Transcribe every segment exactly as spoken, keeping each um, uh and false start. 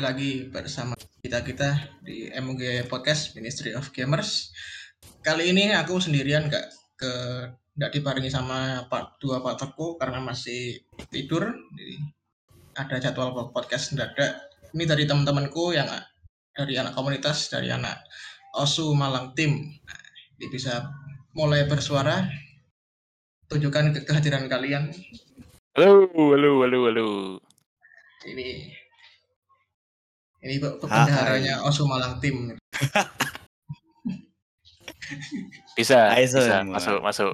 lagi bersama kita-kita di M U G Podcast Ministry of Gamers. Kali ini aku sendirian, nggak ke nggak dibarengi sama pak dua partnerku karena masih tidur. Jadi ada jadwal podcast mendadak. Ini dari teman-temanku yang dari anak komunitas, dari anak Osu Malang Tim. Nah, jadi bisa mulai bersuara, tunjukkan ke- kehadiran kalian. Halo, halo, halo, halo. Ini ini pe- pe- Hai. bendaharanya Osu Malang Tim. Bisa, Hai bisa semua. masuk, masuk.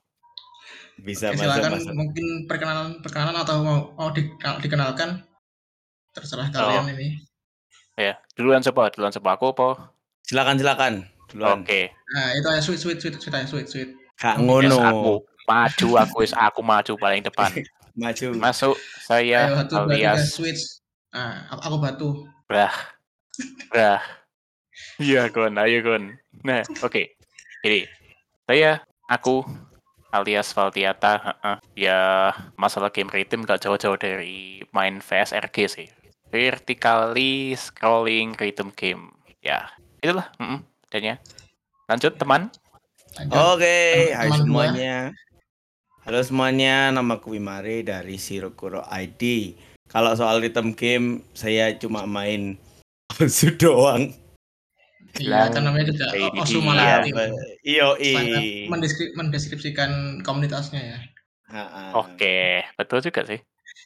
Bisa Oke, masuk, silakan masuk. mungkin perkenalan perkenalan atau mau, mau di- dikenalkan, terserah Oh. kalian ini. Ya, duluan siapa? Duluan siapa aku apa? Silakan, silakan. Duluan. Oke. Nah, itu aja sweet sweet sweet sweet aja sweet sweet. Kak Oke, Yes, ngono. aku maju, aku is aku maju paling depan. Maju. Masuk saya Ayo satu dua tiga alias switch. Nah, aku, aku batu. Brah. Brah. Iya, Gon, ayo Gon. Nah, oke. Jadi, saya aku alias Valtiata, heeh. Ya, masalah game rhythm gak jauh-jauh dari main V S R G sih. Vertically scrolling rhythm game. Ya, itulah, heeh, adanya. Lanjut, teman. Lanjut. Oke, hai teman dua. semuanya. Halo semuanya, nama aku Wimare dari Shirokuro I D. Kalau soal rhythm game, saya cuma main Osu doang. Iya, kan namanya juga Bilang, O- Osu iya. Malang Tim. Iyo, Sangat i. mendeskrip- mendeskripsikan komunitasnya ya. Oke, betul juga sih.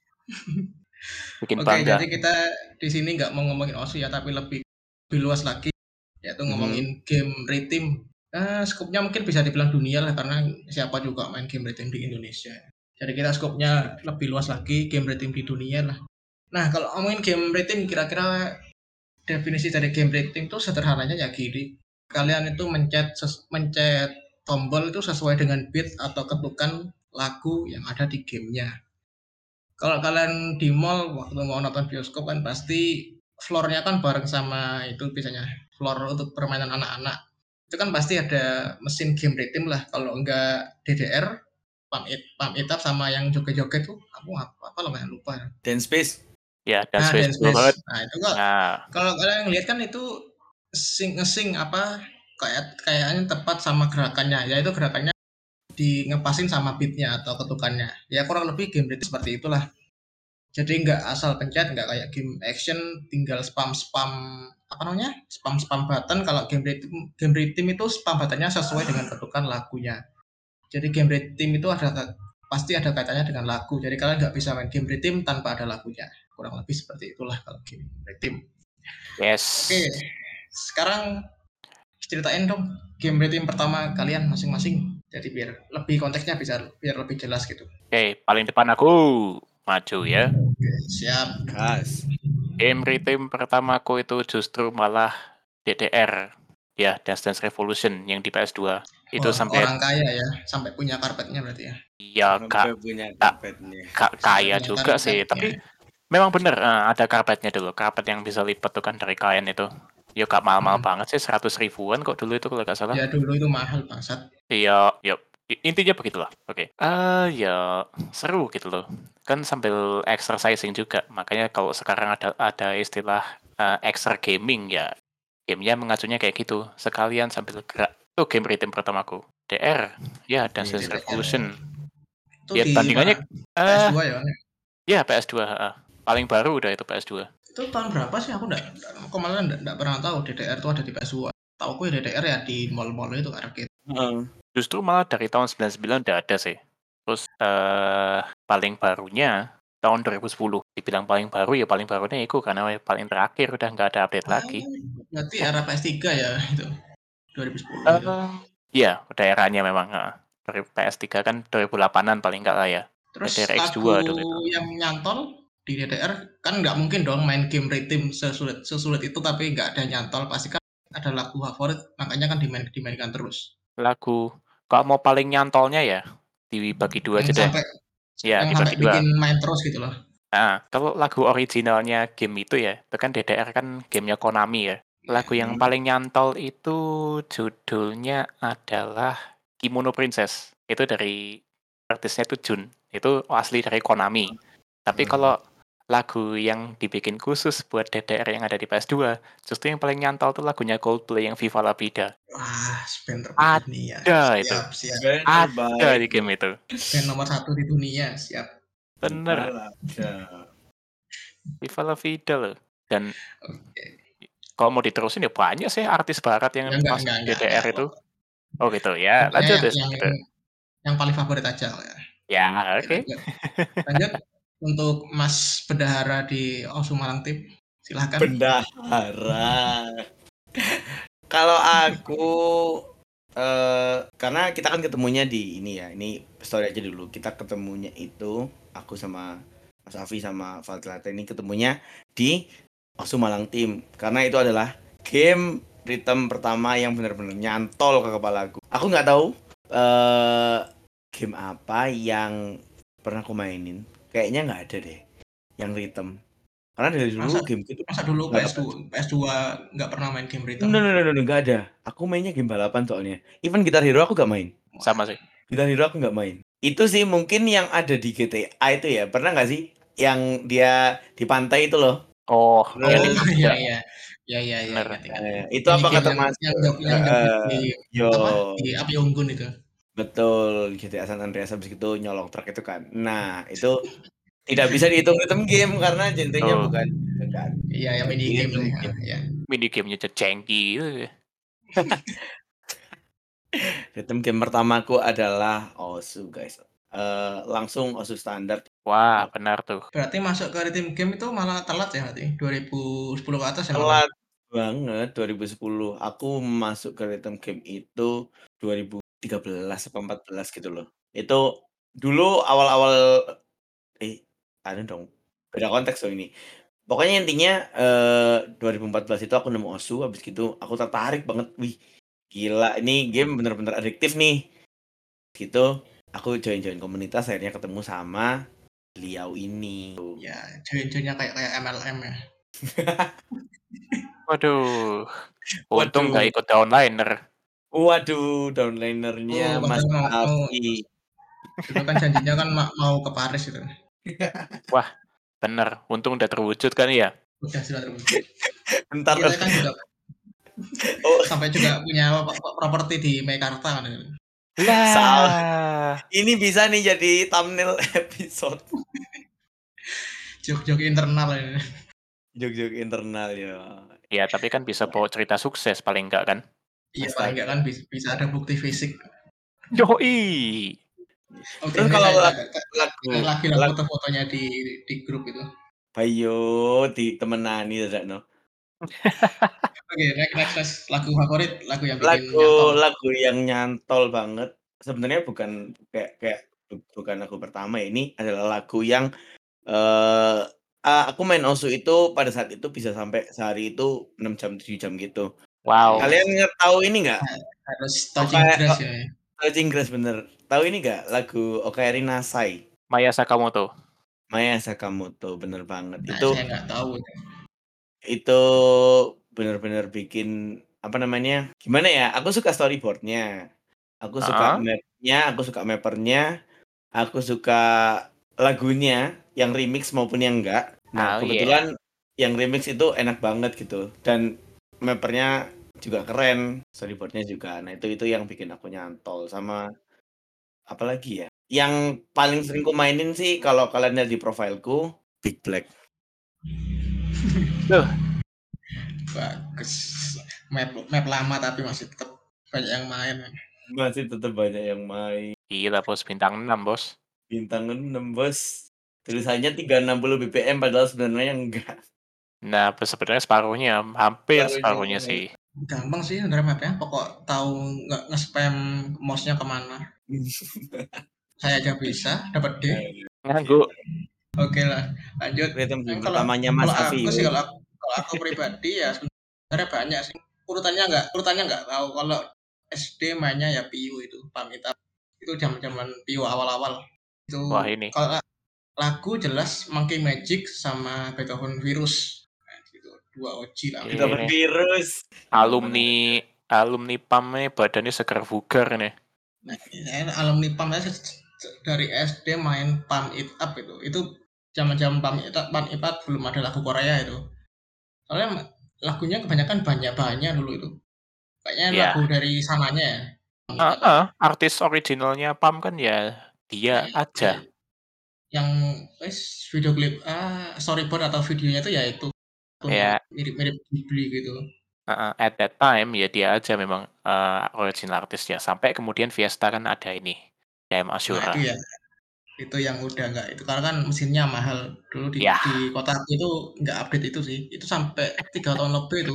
Bikin Oke, bangga. jadi kita di sini nggak mau ngomongin Osu ya, tapi lebih lebih luas lagi, yaitu ngomongin Mhm. game rhythm. Nah, skopnya mungkin bisa dibilang dunia lah, karena siapa juga main game rhythm di Indonesia. Jadi kita skopnya lebih luas lagi, game rhythm di dunia lah. Nah, kalau ngomongin game rhythm, kira-kira definisi dari game rhythm itu sederhananya ya gini. Kalian itu mencet ses- mencet tombol itu sesuai dengan beat atau ketukan lagu yang ada di gamenya. Kalau kalian di mall waktu mau nonton bioskop kan pasti floor-nya kan bareng sama itu biasanya floor untuk permainan anak-anak. Itu kan pasti ada mesin game rhythm lah. Kalau enggak D D R, pump it, pump it up sama yang joget-joget tuh, aku apa, apa namanya lupa. Dance Space. Ya, dan Nah, space dance betul banget. space. Nah, itu kok Nah, kalau kalian lihat kan itu sing ngesing apa kayak kayaknya tepat sama gerakannya. Yaitu gerakannya di ngepasin sama beatnya atau ketukannya. Ya kurang lebih game rhythm seperti itulah. Jadi nggak asal pencet, nggak kayak game action tinggal spam spam apa namanya spam spam button. Kalau game rhythm game rhythm itu spam buttonnya sesuai dengan ketukan lagunya. Jadi game rhythm itu ada pasti ada kaitannya dengan lagu. Jadi kalian nggak bisa main game rhythm tanpa ada lagunya. Kurang lebih seperti itulah kalau game rhythm. yes. Oke, sekarang ceritain dong game rhythm pertama kalian masing-masing. Jadi biar lebih konteksnya bisa biar lebih jelas gitu. Oke, paling depan aku maju ya. Oke, siap. Gas. Game rhythm pertamaku itu justru malah D D R. Ya, Dance Dance Revolution yang di P S dua. Itu Wah, sampai orang kaya ya, sampai punya karpetnya berarti ya. ya Sampai kak punya tak karpetnya. kak Sampai kaya punya juga sih, karpetnya. tapi memang bener eh, ada karpetnya dulu, karpet yang bisa lipat tuh kan dari kain itu. Ya gak mahal-mahal Hmm. banget sih, seratus ribuan kok dulu itu kalau gak salah. Ya dulu itu mahal bangsat. Iya, ya i- intinya begitulah. Oke. Ah, ya seru gitu loh. Kan sambil exercising juga. Makanya kalau sekarang ada ada istilah eh, extra gaming ya. Gamenya mengacunya kayak gitu. Sekalian sambil gerak. Itu game rhythm pertamaku. D R. Ya, Dance Dance D D R. Revolution. Itu Ya di tandingannya mana? eh P S dua ya. ya P S dua, heeh. Paling baru udah itu P S dua. Itu tahun berapa sih? Aku enggak kemarin enggak, enggak pernah tahu D D R itu ada di P S dua. Tahu gue D D R ya di mall-mall itu arcade. Heeh. Justru malah dari tahun sembilan puluh sembilan udah ada sih. Terus eh paling barunya tahun dua ribu sepuluh. Dibilang paling baru ya paling barunya itu karena paling terakhir udah nggak ada update Ah, lagi. berarti era P S tiga ya itu. dua ribu sepuluh Eh, itu. Iya, udah eranya memang. heeh. Dari P S tiga kan dua ribu delapanan paling nggak lah ya. Terus D D R X lagu dua dulu itu. yang nyantol di D D R kan nggak mungkin dong main game rhythm sesulit sesulit itu tapi nggak ada nyantol, pasti kan ada lagu favorit, makanya kan dimain, dimainkan terus. Lagu kalau mau paling nyantolnya ya dibagi dua Yang aja deh. sampai Ya, yang dibagi sampai dua. bikin main terus gitu loh. Nah, kalau lagu originalnya game itu ya, itu kan D D R kan gamenya Konami ya. Lagu yang Hmm. paling nyantol itu judulnya adalah Kimono Princess. Itu dari artisnya itu Jun. Itu asli dari Konami. Tapi Hmm. kalau lagu yang dibikin khusus buat D D R yang ada di P S dua, justru yang paling nyantol tuh lagunya Coldplay yang Viva La Vida. Wah, band terbaik dunia. Ada itu. Siap, siap. Band Ada terbaik. di game itu. Band nomor satu di dunia, siap. Bener. Ada. Viva La Vida loh. Dan Oke. kalau mau diterusin ya banyak sih artis barat yang Ya, enggak, masuk enggak, D enggak, D R enggak. itu. Oh gitu ya, Pokoknya lanjut yang, deh yang, gitu. yang paling favorit aja ya. Ya, Oke, oke. lanjut. Lanjut untuk Mas Bendahara di Osu Malang Tim. Silahkan. Bendahara. Kalau aku eh karena kita kan ketemunya di ini ya, ini story aja dulu. Kita ketemunya itu aku sama Mas Afi sama Valtrata ini ketemunya di Osu Malang Team karena itu adalah game rhythm pertama yang benar-benar nyantol ke kepala aku. Aku nggak tahu eh game apa yang pernah aku mainin. Kayaknya nggak ada deh yang rhythm. Karena dari dulu Masa, game itu masa dulu nggak P S dua, P S dua nggak pernah main game No, rhythm? no, no, no, no, nggak ada. Aku mainnya game balapan soalnya. Even Guitar Hero aku nggak main. Sama sih. Guitar Hero aku nggak main. Itu sih mungkin yang ada di G T A itu ya. Pernah nggak sih? Yang dia di pantai itu loh. Oh, Oh yang di Terus, iya kuda. iya. Ya ya ya Bener. ingat ingat. eh, itu Mini apakah game yang termasuk? yang job yang eh, job eh, di yo, apa? Di api unggun itu. betul. G T A San Andreas habis itu nyolong truk itu kan. Nah, itu tidak bisa dihitung rhythm game karena genrenya Oh, bukan itu kan. Iya ya Jadi mini game rhythm sih. game. Ah, ya. mini gamenya cengki gitu ya. Rhythm game pertamaku adalah Osu guys. Eh, langsung Osu standar. Wah, benar tuh. Berarti masuk ke rhythm game itu malah telat ya berarti? dua ribu sepuluh ke atas ya malah. Telat banget dua ribu sepuluh. Aku masuk ke rhythm game itu dua ribu tiga belas apa empat belas gitu loh. Itu dulu awal-awal eh ada dong. Beda konteks loh ini. Pokoknya intinya eh dua ribu empat belas itu aku nemu Osu habis gitu aku tertarik banget. Wih, gila ini game bener-bener adiktif nih. Gitu. Aku join-join komunitas akhirnya ketemu sama beliau ini. Ya, join-joinnya kayak kayak M L M ya. Waduh. Untung Waduh. nggak ikut downliner. Waduh, downlinernya Oh, Mas katanya mau, mau Afi. itu kan janjinya kan ma- mau ke Paris itu. Wah, bener. Untung udah terwujud kan ya. Udah sudah terwujud. Bentar. Kita kan juga Oh, sampai juga punya apa- apa- properti di Meikarta kan. salah. Lah. Ini bisa nih jadi thumbnail episode. Jok-jok internal ini. Jok-jok internal ya. Ya, tapi kan bisa bawa cerita sukses paling enggak kan? Iya paling enggak kan bisa, bisa ada bukti fisik. Yoi. Oke, Terus ini kalau saya, lagu, saya, lagu, saya lagi lah lagu foto-fotonya di di grup itu. Bayo di temenani tidak no. Oke, next, next, next. Lagu favorit, lagu yang bikin Lagu nyantol. lagu yang nyantol banget. Sebenarnya bukan kayak kayak bu- bukan lagu pertama ya. Ini adalah lagu yang eh ah, aku main Osu itu pada saat itu bisa sampai sehari itu enam jam tujuh jam gitu. Wow. Kalian nggak tahu ini nggak? Harus Oke, touching grass oh, ya. touching grass bener. Tahu ini nggak lagu Okaeri Nasai? Maya Sakamoto. Maya Sakamoto bener banget. Nah, Itu saya nggak tahu. itu bener-bener bikin apa namanya? Gimana ya? Aku suka storyboardnya. Aku suka Heeh. mapnya, aku suka mappernya, aku suka lagunya yang remix maupun yang enggak. Nah, Oh yeah. kebetulan yang remix itu enak banget gitu dan mappernya juga keren, storyboardnya juga. Nah, itu itu yang bikin aku nyantol sama apalagi ya? Yang paling sering ku mainin sih kalau kalian lihat di profilku Big Black. Loh, Bagus. Map map lama tapi masih tetap banyak yang main. Masih tetap banyak yang main. gila bos, bintang enam bos. Bintang enam bos. Tulisannya tiga ratus enam puluh B P M padahal sebenarnya enggak. Nah, sebenarnya separuhnya, hampir Separuhnya. separuhnya sih. Gampang sih sebenarnya mapnya. Pokok tahu nggak nge-spam mouse-nya kemana. Saya aja bisa dapat D. Nganggu. Oke lah, lanjut. Rhythm Nah, game kalau pertamanya Mas kalau Afi. aku sih kalau aku, kalau aku pribadi ya sebenarnya banyak sih. Urutannya nggak urutannya nggak tahu. Kalau S D mainnya ya Piu itu, pamit up. Itu zaman-zaman Piu awal-awal. Itu Wah ini. kalau lagu jelas Monkey Magic sama Beethoven Virus. Nah, gitu. Dua O G lah. Kita Ini virus. alumni alumni P A M nih badannya segar bugar nih. Nah, saya alumni P A M saya se- se- dari S D main Pump It Up itu. Itu Zaman-zaman Pam Ipat Pam Ipat belum ada lagu Korea itu. Soalnya lagunya kebanyakan banyak-banyak dulu itu. Kayaknya Ya. lagu dari sananya ya. Pam Ipat itu. Heeh, artis originalnya Pam kan ya dia Ya, aja. ya, yang wes video klip ah storyboard atau videonya itu ya itu tonnya Ya, mirip-mirip Ghibli gitu. heeh, at that time ya dia aja memang eh, original artisnya. Sampai kemudian Fiesta kan ada ini, D M Nah Ashura. itu ya, itu yang udah nggak itu karena kan mesinnya mahal dulu di Ya, di kota aku itu nggak update itu sih. Itu sampai tiga tahun lebih itu.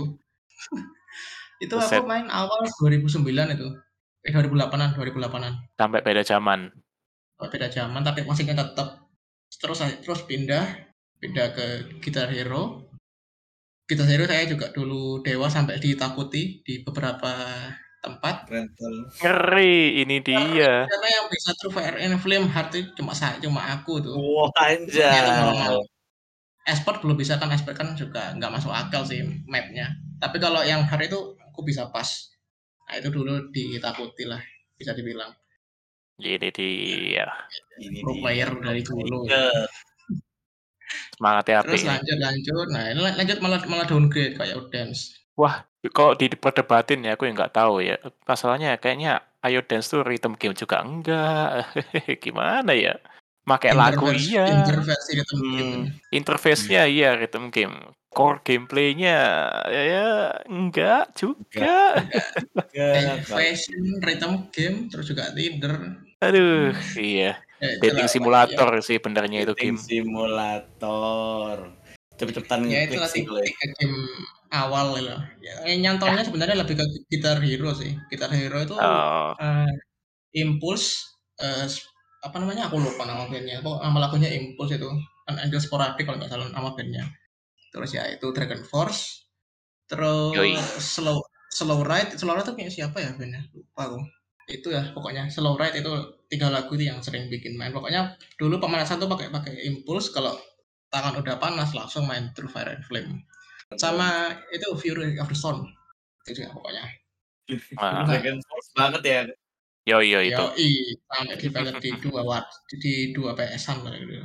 Itu aku buset, main awal dua ribu sembilan itu. Eh dua ribu delapan-an, dua ribu delapan-an. sampai beda zaman. Oh, beda zaman tapi musiknya tetap. Terus saya terus pindah pindah ke Guitar Hero. Guitar Hero saya juga dulu dewa sampai ditakuti di beberapa tempat. Rental. Ngeri, ini Karena dia. karena yang bisa True Fire and Flame Heart itu cuma saya, cuma aku tuh. Wah, Mapnya itu normal. anjay. Expert belum bisa kan, expert kan juga nggak masuk akal sih mapnya. Tapi kalau yang hard itu aku bisa pas. Nah itu dulu ditakuti lah, bisa dibilang. Ini dia. Ini Pro dia. player Oh dari my dulu. God. Semangat ya Terus ini. lanjut lanjut, nah ini lanjut malah malah downgrade kayak Dance. Wah, kalau diperdebatin ya aku yang nggak tahu ya. Masalahnya kayaknya Ayo Dance tuh rhythm game juga enggak. Gimana ya? Pakai lagu Interversi iya, interversi rhythm game Hmm. ini. interface-nya iya rhythm game. Core gameplay-nya ya, ya enggak juga. Enggak, Fashion rhythm game terus juga leader. Aduh, iya. Ya Dating itulah ya, simulator sih benernya itu dating game. simulator. Cepet-cepetan ya ngeklik itulah sih kalau tiga game awal lah. Ya, yang nyantolnya Ya. sebenarnya lebih ke Guitar Hero sih. Guitar Hero itu Oh, eh, Impulse eh, apa namanya aku lupa nama bandnya. Kok nama lagunya Impulse itu kan Angel Sporadic kalau nggak salah nama bandnya. Terus ya itu Dragon Force. Terus yoi. Slow Slow Ride. Slow Ride itu punya siapa ya bandnya? Lupa aku. Itu ya pokoknya Slow Ride itu tiga lagu itu yang sering bikin main. Pokoknya dulu pemanasan tuh pakai pakai Impulse, kalau tangan udah panas langsung main Through Fire and Flame. Sama itu Fury of the Storm. Itu juga pokoknya. Nah, Nah, Dragon Force banget ya. yoi yoi itu. yoi sampai di di dua watt di dua P S-an lah gitu.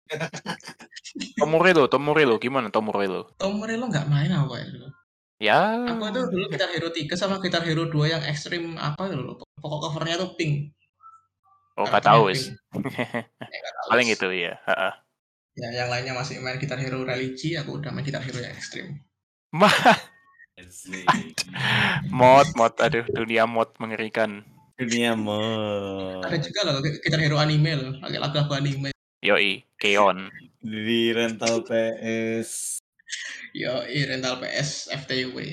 Tomorello, Tomorello gimana Tomorello? Tom Morello nggak main apa ya dulu. Ya, Aku itu dulu Guitar Hero tiga sama Guitar Hero dua yang ekstrim apa gitu loh. Pokok covernya tuh pink. oh nggak Karakternya tahu pink. wis. Ya nggak tahu Paling wis. itu ya. Heeh. Ya yang lainnya masih main Guitar Hero religi, aku udah main Guitar Hero yang ekstrim. Mah, Asik. mod, mod, aduh, dunia mod mengerikan. Dunia mod. Ada juga loh Guitar Hero anime loh, pakai lagu-lagu anime. Yoi, Keon. Di rental P S. Yo, rental P S F T W.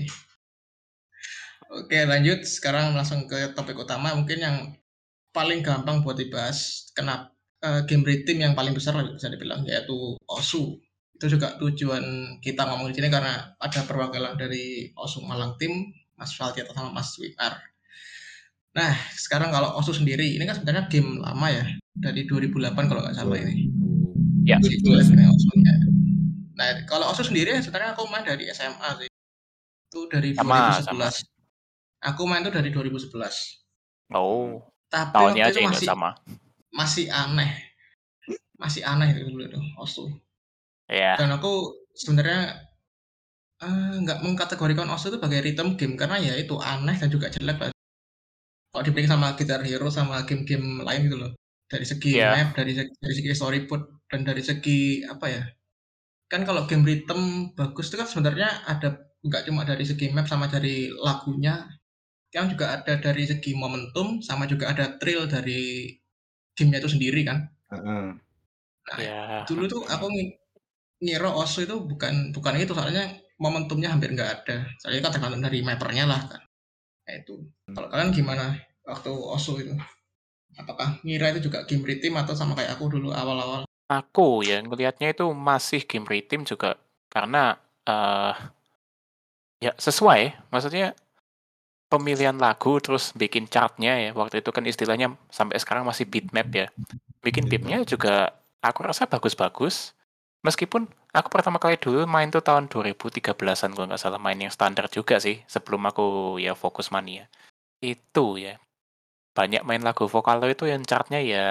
Oke, lanjut sekarang langsung ke topik utama mungkin yang paling gampang buat dibahas. Kenapa eh, game rating yang paling besar bisa dibilang yaitu Osu. Itu juga tujuan kita ngomong di sini karena ada perwakilan dari Osu Malang Tim, Mas Faltiata sama Mas Winar. Nah, sekarang kalau Osu sendiri, ini kan sebenarnya game lama ya, dari dua ribu delapan kalau nggak salah ini. Ya. Si jeleknya Osunya. Nah, kalau Osu sendiri sebenarnya aku main dari S M A sih. Itu dari Sama, sama. dua ribu sebelas. Aku main itu dari dua ribu sebelas. Oh, Tapi tahunnya waktu aja itu yang nggak masih sama. masih aneh. Masih aneh itu dulu itu Osu. Dan Ya, aku sebenarnya eh, nggak mengkategorikan Osu itu sebagai rhythm game karena ya itu aneh dan juga jelek lah. Kalau dibanding sama Guitar Hero sama game-game lain gitu loh. Dari segi ya, map, dari segi, dari segi storyboard, dan dari segi apa ya? Kan kalau game rhythm bagus itu kan sebenarnya ada nggak cuma dari segi map sama dari lagunya, yang juga ada dari segi momentum sama juga ada thrill dari gamenya itu sendiri kan. Heeh. Nah, ya. dulu tuh aku ngi- ngira Osu itu bukan bukan itu soalnya momentumnya hampir nggak ada. Soalnya kan tergantung dari mappernya lah kan. Nah, itu. Kalau kalian gimana waktu Osu itu? Apakah ngira itu juga game rhythm atau sama kayak aku dulu awal-awal? Aku ya ngelihatnya itu masih game rhythm juga karena eh ya sesuai, maksudnya pemilihan lagu terus bikin chartnya ya waktu itu kan istilahnya sampai sekarang masih beatmap ya. Bikin beatnya juga aku rasa bagus-bagus. Meskipun aku pertama kali dulu main tuh tahun dua ribu tiga belasan-an kalau nggak salah main yang standar juga sih sebelum aku ya fokus mania. Itu ya banyak main lagu vokal itu yang chartnya ya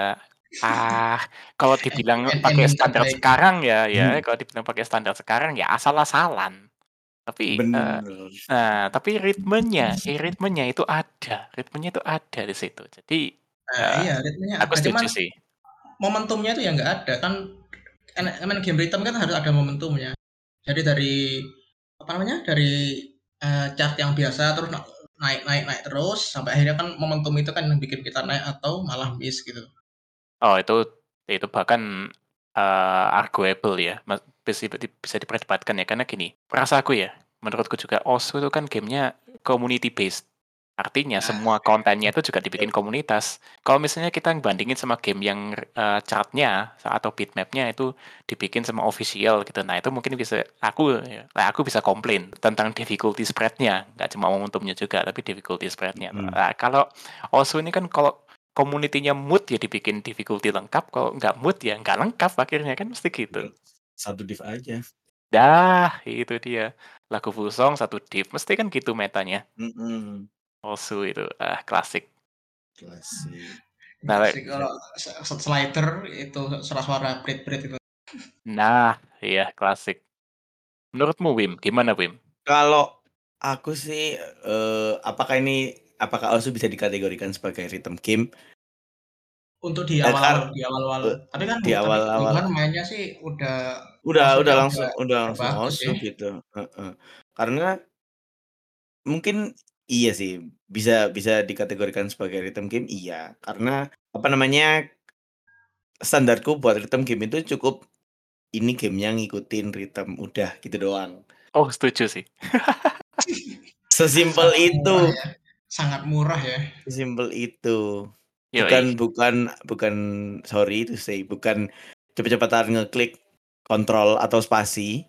Ah, kalau dibilang En pakai ending standar terbaik. sekarang ya ya, Hmm. kalau dibilang pakai standar sekarang ya asal-asalan. Tapi, eee, Bener. nah, tapi ritmenya eh, ritmenya itu ada ritmenya itu ada di situ. Jadi, Nah, eee, iya ritmenya aku ada, cuman setuju sih. momentumnya itu yang nggak ada. Kan kan main game Rhythm kan harus ada momentumnya. Jadi dari apa namanya, dari, eee, chart yang biasa terus na naik naik naik terus sampai akhirnya kan momentum itu kan yang bikin kita naik atau malah miss gitu. Oh, itu itu bahkan, eee, arguable ya, ma besi beti bisa diperdebatkan ya, karena gini, perasaanku ya, menurutku juga Osu itu kan game-nya community based. Artinya Nah, semua kontennya itu juga dibikin komunitas. Kalau misalnya kita bandingin sama game yang, eee, chart-nya atau bitmap-nya itu dibikin sama official gitu, nah itu mungkin bisa aku ya lah aku bisa komplain tentang difficulty spread-nya, nggak cuma momentumnya juga, tapi difficulty spread-nya. Mhm. Nah, kalau Osu ini kan kalau community-nya mood ya dibikin difficulty lengkap, kalau nggak mood ya nggak lengkap akhirnya, kan mesti gitu. Bener. Satu div aja. Dah, itu dia. Lagu full song, satu div, mesti kan gitu metanya. Mhm. Osu itu, ah, klasik. Klasik. Nah, enggak le sih kalau s s slider itu suara-suara prit-prit itu. nah, iya klasik. Menurutmu Wim, gimana Wim? Kalau aku sih, eee, apakah ini apakah Osu bisa dikategorikan sebagai rhythm game? Untuk di Eh, kar awal-awal di awal-awal. eee, Tapi kan di tapi Wimar awal-awal mainnya sih udah udah udah Osunya udah langsung udah udah langsung bagus Osu sih. gitu, heeh. Karena mungkin iya sih, bisa bisa dikategorikan sebagai rhythm game, iya. Karena, apa namanya, standarku buat rhythm game itu cukup, ini gamenya ngikutin rhythm, udah gitu doang. Oh, setuju sih. Sesimpel Sangat murah itu. ya, sangat murah ya. Sesimpel itu. Yoi. Bukan bukan bukan sorry to say, bukan cepet-cepetan ngeklik kontrol atau spasi.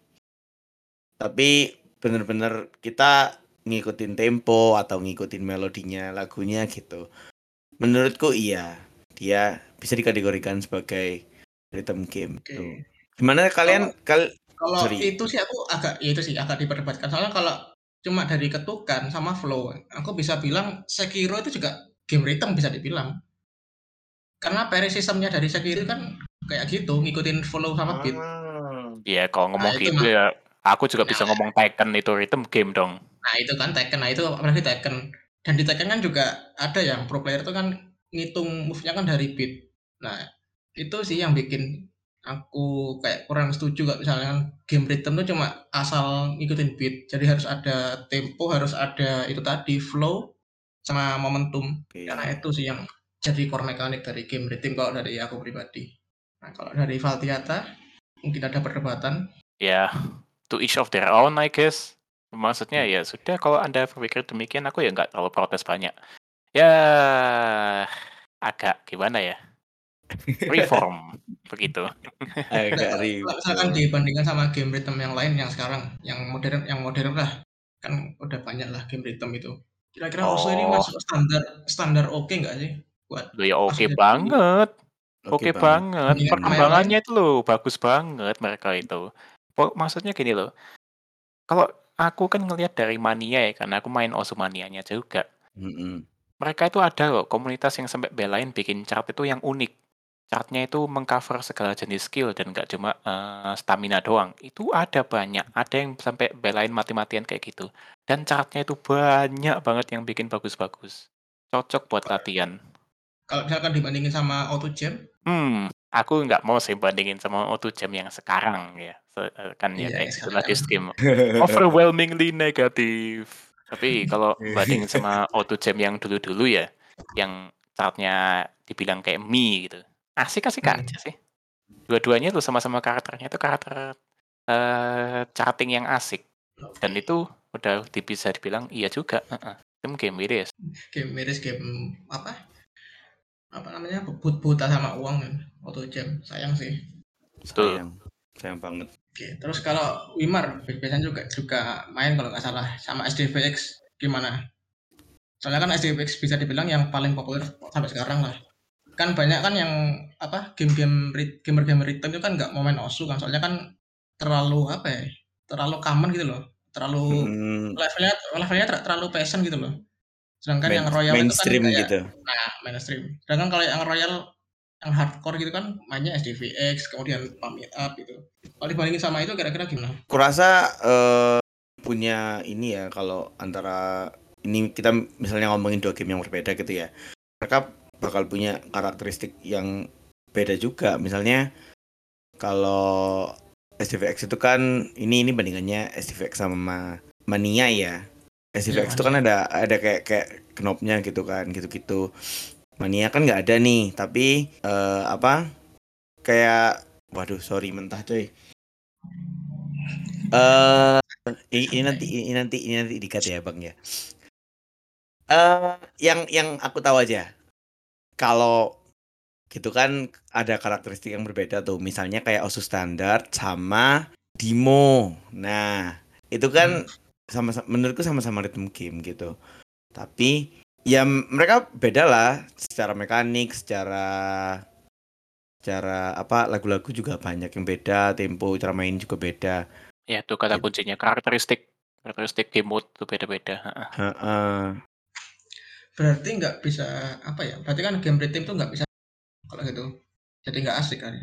Tapi bener-bener kita ngikutin tempo atau ngikutin melodinya lagunya gitu. Menurutku iya, dia bisa dikategorikan sebagai rhythm game tuh. Oke. Gimana Kalau kalian kal kalau sorry. itu sih aku agak ya itu sih agak diperdebatkan. Soalnya kalau cuma dari ketukan sama flow, aku bisa bilang Sekiro itu juga game rhythm bisa dibilang. Karena parry system-nya dari Sekiro kan kayak gitu, ngikutin flow sama beat. Ah. Iya, kalau Nah ngomong itu gitu mah ya, aku juga bisa nah ngomong Tekken itu rhythm game dong. nah itu kan Tekken, nah itu apalagi Tekken. Dan di Tekken kan juga ada yang pro player itu kan ngitung move-nya kan dari beat. Nah, itu sih yang bikin aku kayak kurang setuju kalau misalnya kan game rhythm itu cuma asal ngikutin beat. Jadi harus ada tempo, harus ada itu tadi flow sama momentum. Karena Oke. itu sih yang jadi core mekanik dari game rhythm kalau dari aku pribadi. Nah, kalau dari Valtiata mungkin ada perdebatan. Ya, to each of their own I guess. Maksudnya ya sudah, kalau Anda berpikir demikian, aku ya nggak terlalu protes banyak. Ya, agak gimana ya, reform, begitu. Enggak, Agak kalau kalau misalkan reform. dibandingkan sama game rhythm yang lain yang sekarang, yang modern yang modern lah, kan udah banyak lah game rhythm itu. Kira-kira Osu ini Oh, masuk standar standar oke nggak sih buat loh ya oke masuk jadi banget. Oke Oke banget. banget, bandingan sama Mhm. yang lain? perkembangannya itu loh, bagus banget mereka itu. Po maksudnya gini loh, kalau aku kan ngelihat dari Mania ya, karena aku main Osumania-nya juga. Mhm. Mereka itu ada loh komunitas yang sampai belain bikin chart itu yang unik. Chart-nya itu meng-cover segala jenis skill dan nggak cuma, eee, stamina doang. Itu ada banyak, ada yang sampai belain mati-matian kayak gitu. Dan chart-nya itu banyak banget yang bikin bagus-bagus. Cocok buat latihan. Kalau misalkan dibandingin sama Auto Jam? Hmm, aku nggak mau sih bandingin sama Auto Jam yang sekarang ya, se eee, kan ya Iya, kayak yang sekarang gitulah kan. this game, overwhelmingly negatif. Tapi kalau bandingin sama Auto Jam yang dulu-dulu ya, yang chart-nya dibilang kayak mie gitu, asik-asik Mhm, aja sih. Dua-duanya tuh sama-sama karakternya itu karakter, eee, charting yang asik, dan oke. itu udah di bisa dibilang iya juga, heeh, tim game wiris. Game miris, game apa, apa namanya, but buta sama uang kan, Auto Jam, sayang sih. Betul. Sayang. Sayang banget. Oke, terus kalau Wimar biasanya juga juga main kalau nggak salah sama S D V X gimana? Soalnya kan S D V X bisa dibilang yang paling populer sampai sekarang lah. Kan banyak kan yang apa game-game rit- gamer-gamer rhythm itu kan nggak mau main Osu kan, soalnya kan terlalu apa ya, terlalu common gitu loh, terlalu Mhm. levelnya levelnya ter- terlalu passion gitu loh. Sedangkan Main yang royal itu kan mainstream kayak gitu. nah mainstream. Sedangkan kalau yang royal yang hardcore gitu kan mainnya S D V X, kemudian Pump It Up gitu. Kalau dibandingin sama itu kira-kira gimana? Kurasa eh, punya ini ya, kalau antara ini kita misalnya ngomongin dua game yang berbeda gitu ya, mereka bakal punya karakteristik yang beda juga. Misalnya kalau S D V X itu kan ini ini bandingannya S D V X sama Mania ya. S D V X Ya, itu kan Mania. ada ada kayak kayak knobnya gitu kan, gitu-gitu. Mania kan nggak ada nih, tapi eh, apa kayak waduh sorry mentah coy. Eh ini, ini nanti Santai. ini nanti ini nanti dikat ya bang ya. Eh yang yang aku tahu aja kalau gitu kan ada karakteristik yang berbeda tuh. Misalnya kayak Osu standar sama Dimo. Nah itu kan Hmm. sama menurutku sama-sama rhythm game gitu. Tapi ya mereka beda lah secara mekanik, secara cara apa lagu-lagu juga banyak yang beda, tempo cara main juga beda. Ya, itu kata Gitu. kuncinya. Karakteristik karakteristik game mode itu beda-beda. Heeh. Heeh. Berarti nggak bisa apa ya? Berarti kan game rhythm tuh nggak bisa kalau gitu. Jadi nggak asik kan?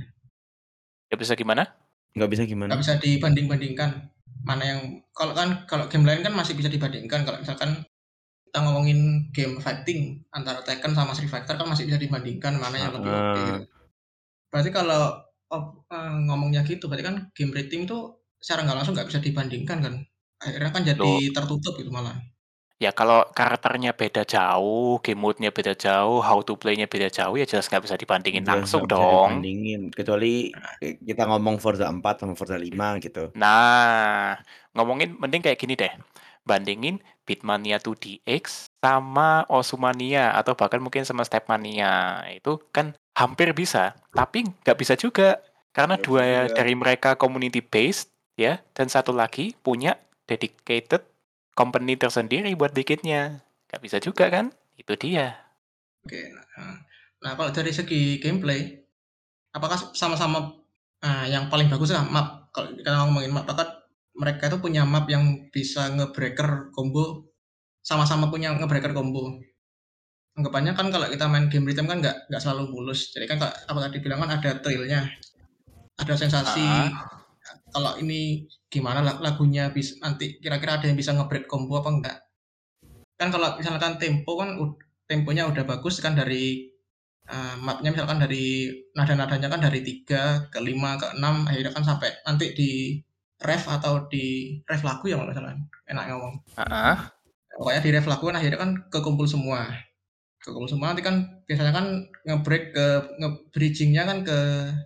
Ya bisa gimana? Nggak bisa Nggak gimana? bisa dibanding-bandingkan. Mana yang kalau kan kalau game lain kan masih bisa dibandingkan. Kalau misalkan kita ngomongin game fighting antara Tekken sama Street Fighter kan masih bisa dibandingkan mana yang lebih oke Heeh. gitu. Berarti kalau oh, eh, ngomongnya gitu, berarti kan game rating itu secara nggak langsung nggak bisa dibandingkan kan? Akhirnya kan jadi Loh, tertutup gitu malah. ya kalau karakternya beda jauh, game mode-nya beda jauh, how to play-nya beda jauh, ya jelas nggak bisa dibandingin Jelas langsung nggak bisa dong. dibandingin kecuali eh, kita ngomong Forza empat sama Forza lima gitu. Nah, ngomongin mending kayak gini deh. Bandingin Beatmania two D X sama Osumania atau bahkan mungkin sama Stepmania. Itu kan hampir bisa, tapi nggak bisa juga. Karena Nggak bisa dua juga. dari mereka community based ya, dan satu lagi punya dedicated company tersendiri buat bikinnya. Nggak bisa juga kan? Itu dia. Oke. Nah, nah kalau dari segi gameplay, apakah sama-sama ah, yang paling bagus lah map? Kalau kita ngomongin map, apakah mereka itu punya map yang bisa ngebreaker combo, sama-sama punya ngebreaker combo. Anggapannya kan kalau kita main game rhythm kan nggak nggak selalu mulus. Jadi kan kak- apa tadi bilang kan ada trailnya, ada sensasi. Ah, Kalau ini gimana la- lagunya bisa nanti kira-kira ada yang bisa nge-break combo apa enggak? Kan kalau misalkan tempo kan ud- temponya udah bagus kan dari eh, mapnya misalkan dari nada-nadanya kan dari tiga ke lima ke enam akhirnya kan sampai nanti di ref atau di ref lagu ya kalau nggak salah enak ngomong. ah, ah. Pokoknya di ref lagu kan akhirnya kan kekumpul semua. Kekumpul semua nanti kan biasanya kan nge-break ke nge-bridgingnya kan ke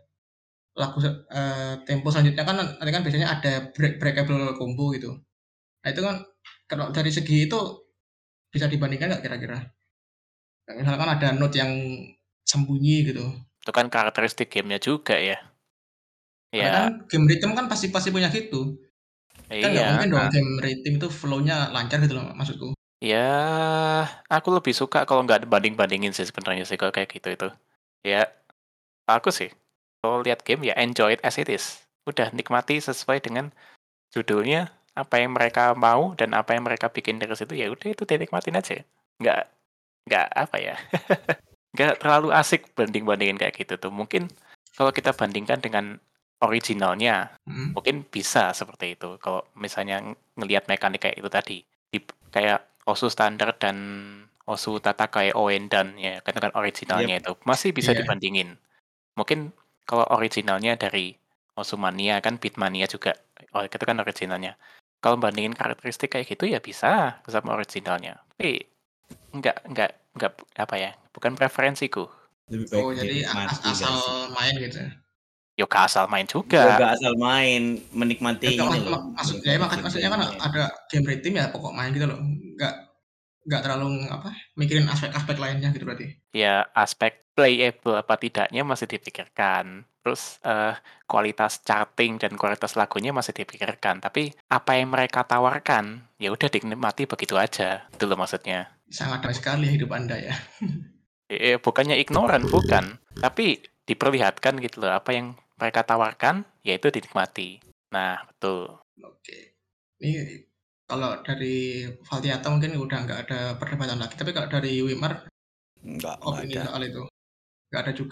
lagu eh, tempo selanjutnya kan nanti kan biasanya ada break breakable combo gitu. Nah itu kan kalau dari segi itu bisa dibandingkan nggak kira-kira? Misalkan ada note yang sembunyi gitu. Itu kan karakteristik gamenya juga ya. Karena kan Ya, game rhythm kan pasti pasti punya gitu. Kan nggak iya. mungkin dong game rhythm itu flow-nya lancar gitu loh maksudku. Ya, aku lebih suka kalau nggak banding-bandingin sih sebenarnya sih kalau kayak gitu itu. Ya, aku sih kalau lihat game ya enjoy it as it is. Udah nikmati sesuai dengan judulnya, apa yang mereka mau dan apa yang mereka bikin dari situ ya udah itu dinikmatin aja. Nggak nggak apa ya, nggak terlalu asik banding-bandingin kayak gitu tuh. Mungkin kalau kita bandingkan dengan originalnya, Hmm. mungkin bisa seperti itu. Kalau misalnya ng- ngelihat mekanik kayak itu tadi, di, kayak Osu standar dan Osu Tatakai Oendan ya, kan itu kan Yep. originalnya itu masih bisa Iya. dibandingin. Mungkin kalau originalnya dari Osumania kan Beatmania juga, oh itu kan originalnya. Kalau bandingin karakteristik kayak gitu ya bisa sama originalnya. Tapi nggak nggak nggak apa ya, bukan preferensiku. Lebih baik Oh jadi a- as- dinikmati asal gak sih? main gitu. Yo asal main Ya juga. gak asal main, menikmati Ya, enggak, ini mak- loh, mak- maksud ya menikmati mak- maksudnya kan gameplaynya. ada game rhythm ya pokok main gitu loh. Nggak nggak terlalu apa mikirin aspek-aspek lainnya gitu berarti. Ya aspek playable apa tidaknya masih dipikirkan. Terus eh, kualitas charting dan kualitas lagunya masih dipikirkan. Tapi apa yang mereka tawarkan, ya udah dinikmati begitu aja. Itu loh maksudnya. Sangat damai sekali hidup Anda ya. Eh, bukannya ignoran, bukan. Tapi diperlihatkan gitu loh. Apa yang mereka tawarkan, ya itu dinikmati. Nah, betul. Oke. Ini kalau dari Valtiata mungkin udah nggak ada perdebatan lagi. Tapi kalau dari Wimar Enggak, enggak opini ada. soal itu nggak ada juga.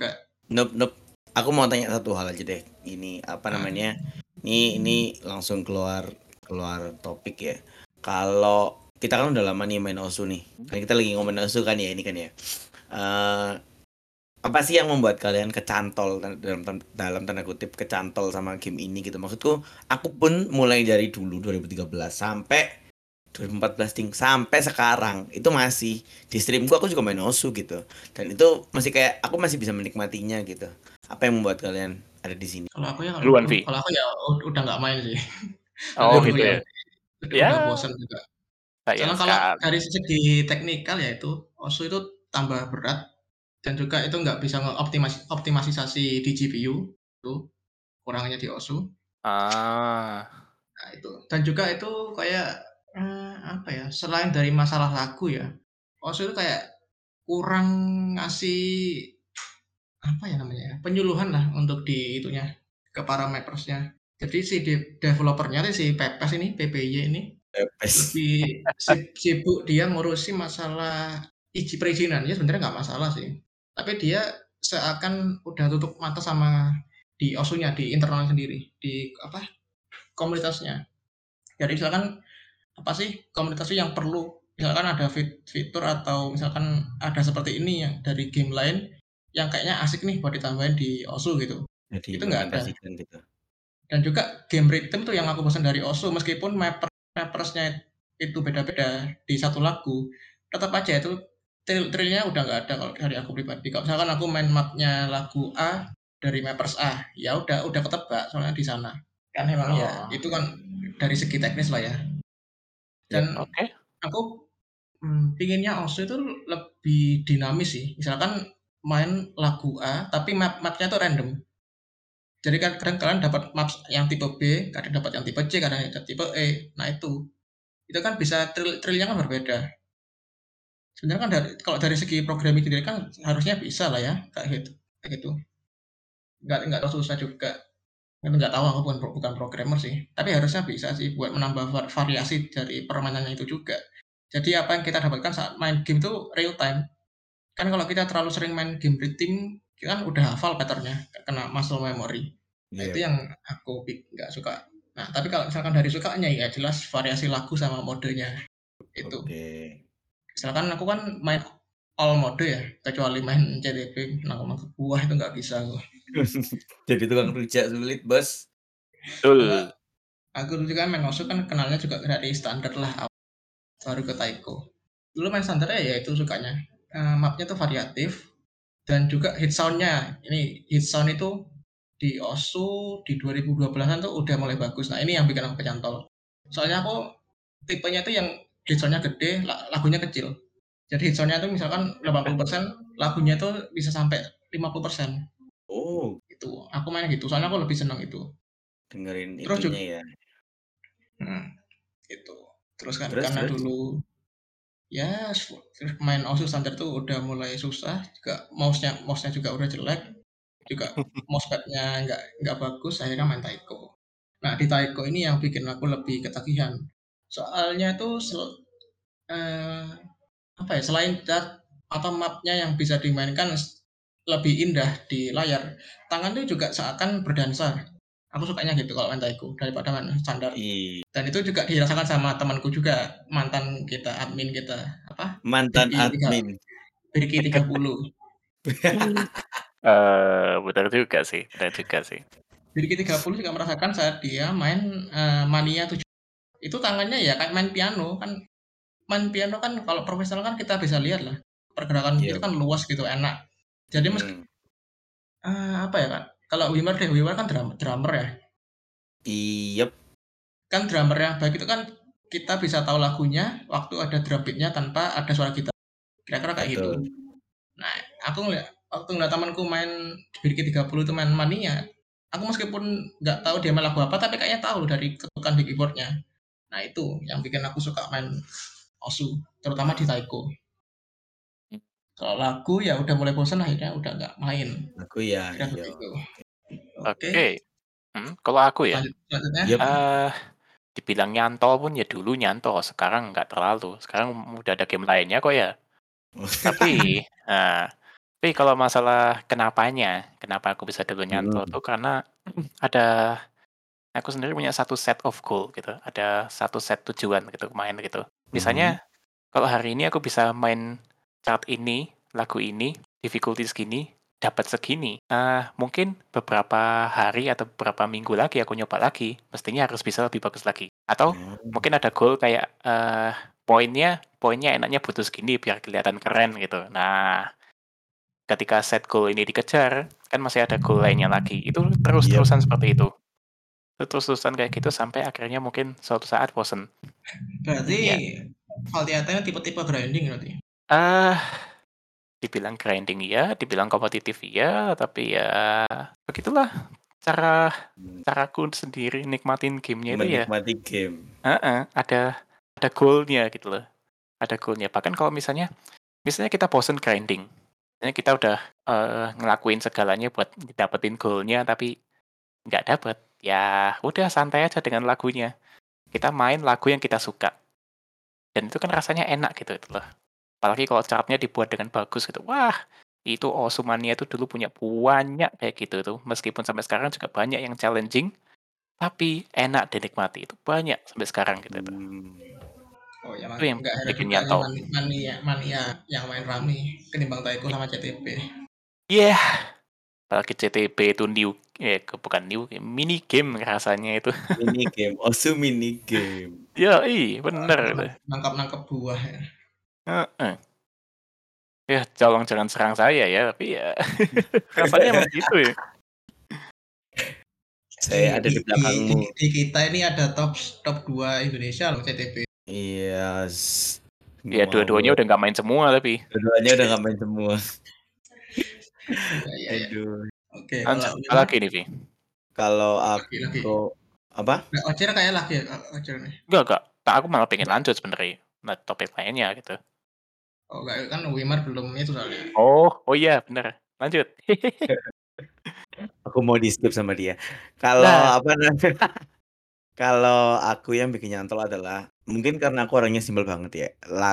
Nope, nope. Aku mau tanya satu hal aja deh. Ini apa Ah, namanya? Ini ini langsung keluar keluar topik ya. Kalau kita kan udah lama nih main Osu nih. Kan kita lagi ngomongin Osu kan ya ini kan ya. Eh apa sih yang membuat kalian kecantol tan- dalam tan- dalam tanda kutip kecantol sama game ini gitu? Maksudku, aku pun mulai dari dulu dua ribu tiga belas sampai dua ribu empat belas ting sampai sekarang itu masih di streamku aku juga main Osu gitu. Dan itu masih kayak aku masih bisa menikmatinya gitu. Apa yang membuat kalian ada di sini? kalau aku ya kalau Duluan, u- Vi. kalau aku ya u- udah nggak main sih. Dari Oh, dulu gitu ya ya. udah, Ya, udah bosan juga. sayang Soalnya kalau sekali. dari segi teknikal ya itu Osu itu tambah berat dan juga itu nggak bisa optimasi optimalisasi di G P U itu kurangnya di Osu. Ah, Nah, itu dan juga itu kayak eh, apa ya selain dari masalah lagu ya Osu itu kayak kurang ngasih apa ya namanya ya penyuluhan lah untuk di itunya ke para makersnya. Jadi si de- developernya nih, si Pepes ini P P Y ini Pepes. lebih sib- sibuk dia ngurusi masalah iji perizinan ya sebenarnya nggak masalah sih. Tapi dia seakan udah tutup mata sama di osunya di internal sendiri di apa komunitasnya. Jadi misalkan apa sih komunitas yang perlu misalkan ada fit- fitur atau misalkan ada seperti ini yang dari game lain yang kayaknya asik nih buat ditambahin di Osu gitu. Jadi Itu nggak ada. implementasikan gitu. Dan juga game rhythm tuh yang aku pesan dari Osu meskipun mapper mappersnya itu beda-beda di satu lagu, tetap aja itu trail trailnya udah nggak ada kalau dari aku pribadi. Kalau misalkan aku main mapnya lagu A dari mappers A, ya udah udah ketebak soalnya di sana. Kan emang ya oh, itu kan dari segi teknis lah ya. Dan Yep. oke. aku hmm, pinginnya Osu itu lebih dinamis sih. Misalkan main lagu A tapi map mapnya tuh random. Jadi kan kadang kalian dapat maps yang tipe B, kadang dapat yang tipe C, kadang yang tipe E. Nah itu, itu kan bisa trail trailnya kan berbeda. Sebenarnya kan dari kalau dari segi programming sendiri kan harusnya bisa lah ya kayak gitu, kayak gitu. Nggak nggak tahu susah juga. Nggak tahu aku bukan bukan programmer sih. Tapi harusnya bisa sih buat menambah variasi dari permainannya itu juga. Jadi apa yang kita dapatkan saat main game itu real time. Kan kalau kita terlalu sering main game rhythm, kita kan udah hafal patternnya, kena muscle memory. Nah itu Yep. yang aku nggak suka. Nah tapi kalau misalkan dari sukanya ya jelas variasi lagu sama modenya itu. Oke. Misalkan aku kan main all mode ya, kecuali main C D P, nangkep buah itu nggak bisa aku. Jadi tukang rujak sulit, Bos. Enggak, Betul. aku dulu kan main Osu kan kenalnya juga dari standar lah, baru ke Taiko. Dulu main standarnya ya itu sukanya. Eh, mapnya tuh variatif, dan juga hit sound-nya. Ini hit sound itu di Osu di dua ribu dua belasan tuh udah mulai bagus. Nah, ini yang bikin aku kecantol. Soalnya aku tipenya itu yang hit sound-nya gede, lagunya kecil. Jadi hit sound-nya itu misalkan delapan puluh persen, lagunya itu bisa sampai lima puluh persen. Oh, Itu. Aku main gitu, soalnya aku lebih senang itu. dengerin Terus juga itunya ya. hmm, itu. Terus kan Terus karena terus. dulu ya main Osu standar tuh udah mulai susah, juga mouse-nya mouse-nya juga udah jelek. Juga mousepadnya nggak nggak bagus akhirnya main Taiko. Nah di Taiko ini yang bikin aku lebih ketagihan soalnya itu sel- eh, apa ya selain dat atau mapnya yang bisa dimainkan lebih indah di layar, tangan itu juga seakan berdansa. Aku sukanya gitu kalau main Taiko daripada main standar. I Dan itu juga dirasakan sama temanku juga, mantan kita, admin kita, apa mantan Birki tiga admin. Birki tiga puluh. Eh, benar juga sih, benar juga sih. Birki tiga puluh juga merasakan saat dia main eh, Mania tujuh. Itu tangannya ya kayak main piano kan. Main piano kan kalau profesional kan kita bisa lihat lah. Pergerakan Iya. kita kan luas gitu, enak. Jadi meski Hmm. eh, apa ya kan? Kalau Wimmer deh, Wimmer kan drum, drummer ya. Iyep, Kan drummer yang baik itu kan kita bisa tahu lagunya waktu ada drum beatnya tanpa ada suara gitar. Kira-kira kayak gitu. betul. Nah, aku ngeliat waktu ngeliat temanku main Birki tiga puluh itu main Mania, aku meskipun nggak tahu dia main lagu apa, tapi kayaknya tahu dari ketukan di keyboardnya. Nah itu yang bikin aku suka main Osu, terutama di Taiko. Kalau lagu ya udah mulai bosan akhirnya udah nggak main. Aku ya, Kira iya. begitu. Oke, Oke. Hmm, kalau aku ya, lanjut selanjutnya. Yep. eh dibilang nyantol pun ya dulu nyantol, sekarang nggak terlalu. Sekarang udah ada game lainnya kok ya. Tapi, nah, Tapi kalau masalah kenapanya, kenapa aku bisa dulu nyantol Mhm. tuh karena ada aku sendiri punya satu set of goal gitu, ada satu set tujuan gitu main gitu. Mhm. Misalnya kalau hari ini aku bisa main chart ini, lagu ini, difficulty segini, dapat segini. Eee, mungkin beberapa hari atau beberapa minggu lagi aku nyoba lagi, mestinya harus bisa lebih bagus lagi. Atau Oh. mungkin ada goal kayak, eee, poinnya poinnya enaknya butuh segini biar kelihatan keren gitu. Nah, ketika set goal ini dikejar, kan masih ada goal lainnya lagi. Itu Yap. terus-terusan seperti itu. Terus-terusan kayak gitu sampai akhirnya mungkin suatu saat bosen. Berarti Iya. Valtiata tipe-tipe grinding berarti? Ah, dibilang grinding iya, dibilang kompetitif iya, tapi ya begitulah cara Mmm. caraku sendiri nikmatin game-nya itu ya Menikmati game. heeh, ada ada goal-nya gitu loh. Ada goal-nya. Bahkan kalau misalnya misalnya kita bosen grinding, misalnya kita udah, eee, ngelakuin segalanya buat dapetin goal-nya tapi nggak dapet, ya udah santai aja dengan lagunya. Kita main lagu yang kita suka. Dan itu kan rasanya enak gitu itu loh. Apalagi kalau chart-nya dibuat dengan bagus gitu. Wah, itu Osumania itu dulu punya banyak kayak gitu tuh. Meskipun sampai sekarang juga banyak yang challenging, tapi enak dinikmati. Itu banyak sampai sekarang gitu tuh. Mmm. Oh ya Itu yang nggak heran bikin juga nih nyantol. mani mania mania yang main rame ketimbang Taiko I sama C T P. Iya, apalagi C T P itu new eh, bukan new, mini game rasanya itu. Mini game, Osu mini game. Yoi, bener Nangkep itu. nangkep buah ya. Heeh. Ya, tolong jangan serang saya ya, tapi ya rasanya emang gitu ya. Di Saya ada di di di di belakangmu. di kita ini ada top top dua Indonesia loh C T P. Iya, s Ya dua-duanya ngawur. udah nggak main semua tapi. Dua-duanya udah nggak main semua. Iya iya iya. Aduh. Oke, kalau Lanjut, Wimar apalagi nih, Vi? Kalau lagi lagi. aku apa? Nah, Ocer kayak lagi ya, Kak, Ocer nih. Enggak enggak, nah, aku malah pengen Enggak. lanjut sebenarnya, nah topik lainnya gitu. Oh, enggak kan Wimar belum itu soalnya. Oh, oh iya bener, lanjut. Aku mau di-skip sama dia. Kalau Lah. apa namanya, kalau aku yang bikin nyantol adalah mungkin karena aku orangnya simpel banget ya,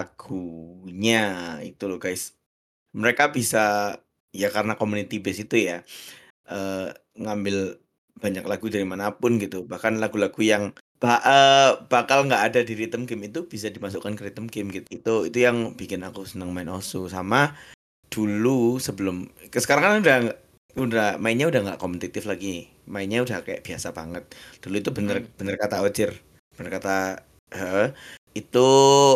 lagunya itu loh, guys. Mereka bisa ya karena community base itu ya, eee, ngambil banyak lagu dari manapun gitu, bahkan lagu-lagu yang ba eee, bakal nggak ada di rhythm game itu bisa dimasukkan ke rhythm game gitu. Itu itu yang bikin aku senang main Osu. Sama dulu sebelum ke sekarang kan udah udah mainnya udah nggak kompetitif lagi, mainnya udah kayak biasa banget. Dulu itu bener Mhm. bener kata Ojir, bener kata heeh, itu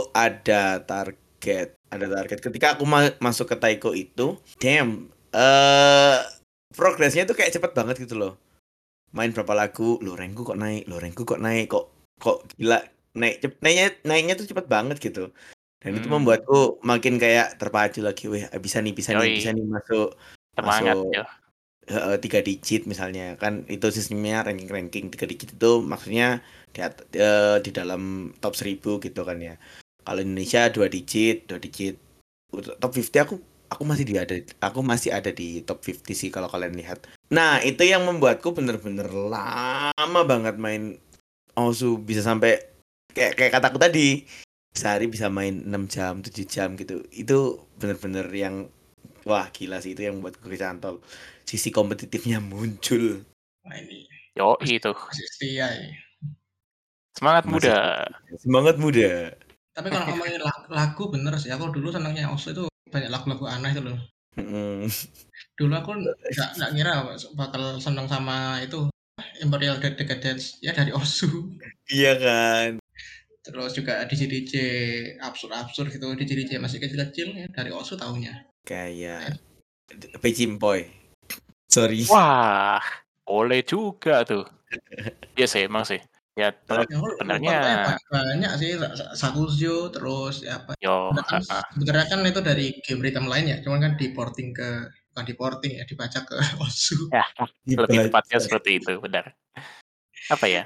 ada target ada target. Ketika aku ma masuk ke Taiko itu, damn, eee, progresnya tuh kayak cepet banget gitu loh. Main berapa lagu, loh rank-ku kok naik loh rank-ku kok naik, kok kok gila naik cep naiknya naiknya tuh cepet banget gitu. Dan itu Mmm. membuatku makin kayak terpacu lagi, "Wih, bisa nih bisa nih bisa Yoi. nih masuk Semangat masuk" yo. heeh, tiga digit misalnya, kan itu sistemnya ranking-ranking tiga digit itu maksudnya di at eee, di dalam top seribu gitu kan ya. Kalau Indonesia dua digit dua digit. Untuk top lima puluh aku aku masih di ada aku masih ada di top lima puluh sih kalau kalian lihat. Nah, itu yang membuatku bener-bener lama banget main Osu, bisa sampai kayak kayak kataku tadi, sehari bisa main enam jam, tujuh jam gitu. Itu bener-bener yang wah gila sih, itu yang membuatku kecantol. Sisi kompetitifnya muncul. Nah ini masih Yoi tuh. masih setia ya. Semangat Masih muda. semangat muda. Tapi kalau ngomongin lag lagu bener sih, aku dulu senangnya Osu itu banyak lagu-lagu aneh itu loh. Mhm. Dulu aku nggak nggak ngira bakal seneng sama itu Imperial Dead Decadence ya dari Osu. Iya kan? Terus juga D J-D J absurd-absurd gitu, D J-D J masih kecil-kecil ya dari Osu taunya. Kayak Pecimpoy. Sorry. Wah, boleh juga tuh. Iya sih, emang sih. Ya Kalau bener Ya aku lupa sebenarnya pokoknya ba banyak sih Sa Sa Sakuzyo terus ya apa, yo, sebenarnya kan heeh. sebenarnya kan itu dari game rhythm lain ya, cuman kan di-porting ke bukan di-porting ya, dibajak ke Osu. Ya, lebih tepatnya dibaca. seperti itu, benar. Apa ya,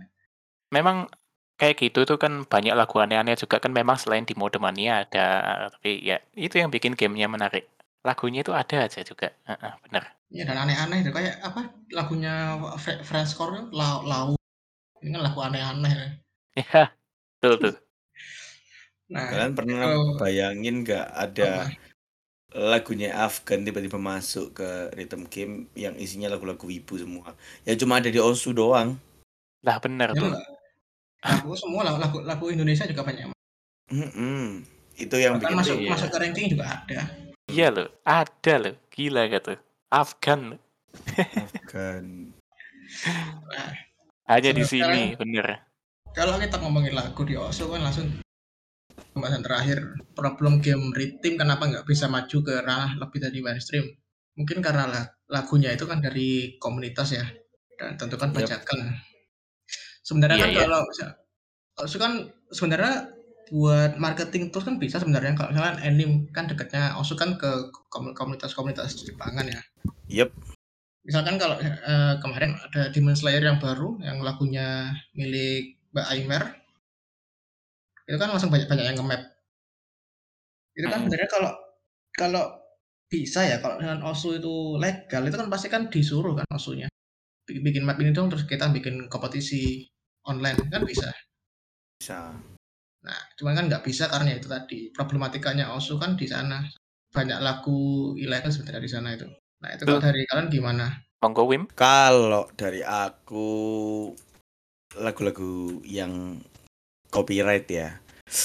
memang kayak gitu tuh kan banyak lagu aneh-aneh juga kan memang selain di Mode Mania ada, tapi ya itu yang bikin game-nya menarik. Lagunya itu ada aja juga, heeh, bener. Iya dan aneh-aneh itu kayak apa, lagunya Fre Friendscore kan Lau Lau, ini kan lagu aneh-aneh ya. Iya, betul tuh. Nah Kalian pernah itu bayangin nggak ada apa lagunya Afgan tiba-tiba masuk ke rhythm game yang isinya lagu-lagu wibu semua. Ya cuma ada di Osu doang. Lah bener Ya tuh. enggak. Lagu semua lah, lagu lagu Indonesia juga banyak. Mm-mm. Itu yang Bahkan bikin masuk Iya. masuk ke ranking juga ada. Iya loh, ada loh. Gila gitu. Afgan. Afgan. Nah, Hanya di sekarang sini, bener. kalau kita ngomongin lagu di Osu kan langsung pembahasan terakhir, problem game Rhythm kenapa nggak bisa maju ke ranah lebih dari mainstream? Mungkin karena la- lagunya itu kan dari komunitas ya, dan tentu kan Yap. bajakan. Sebenarnya Iya kan ya. kalau misal- Osu kan sebenarnya buat marketing terus kan bisa sebenarnya, kalau misalnya anime kan dekatnya Osu kan ke kom- komunitas-komunitas Jepangan ya. Yep. Misalkan kalau eh, kemarin ada Demon Slayer yang baru, yang lagunya milik Mbak Aimer, itu kan langsung banyak-banyak yang nge-map. Itu kan Mm-mm. sebenarnya kalau kalau bisa ya, kalau dengan Osu itu legal, itu kan pasti kan disuruh kan Osunya. Bikin bikin map ini dong, terus kita bikin kompetisi online, kan bisa. Bisa. Nah, cuman kan nggak bisa karena itu tadi, problematikanya Osu kan di sana. Banyak lagu ilegal sebenarnya di sana itu. Nah, itu kalau Tuh, dari kalian gimana? monggo Wim. Kalau dari aku lagu-lagu yang copyright ya.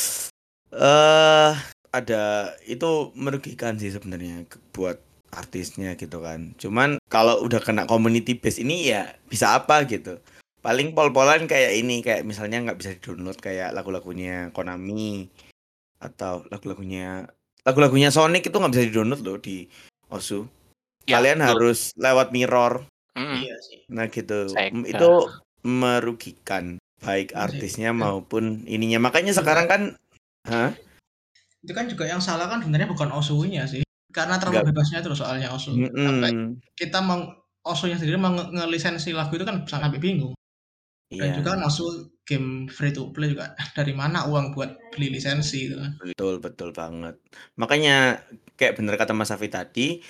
Eh ada itu merugikan sih sebenarnya ke- buat artisnya gitu kan. Cuman kalau udah kena community base ini ya bisa apa gitu. Paling pol-polan kayak ini, kayak misalnya nggak bisa di-download kayak lagu-lagunya Konami atau lagu-lagunya lagu-lagunya Sonic itu nggak bisa di-download loh di Osu. Ya, Kalian betul. harus lewat mirror. Mm-mm. Iya sih. Nah gitu. M- Sega. Itu merugikan baik Iya sih. artisnya Dan maupun ininya. Makanya juga sekarang kan hah? itu kan juga yang salah kan sebenarnya bukan Osunya sih. Karena Nggak. terlalu bebasnya itu loh soalnya Osu. Sampai Mm-mm. kita mau Osunya sendiri mau nge- ngelisensi lagu itu kan sampai bingung. Dan juga kan Iya, Osu game free to play juga, dari mana uang buat beli lisensi itu kan. betul betul banget. Makanya kayak bener kata Mas Safi tadi,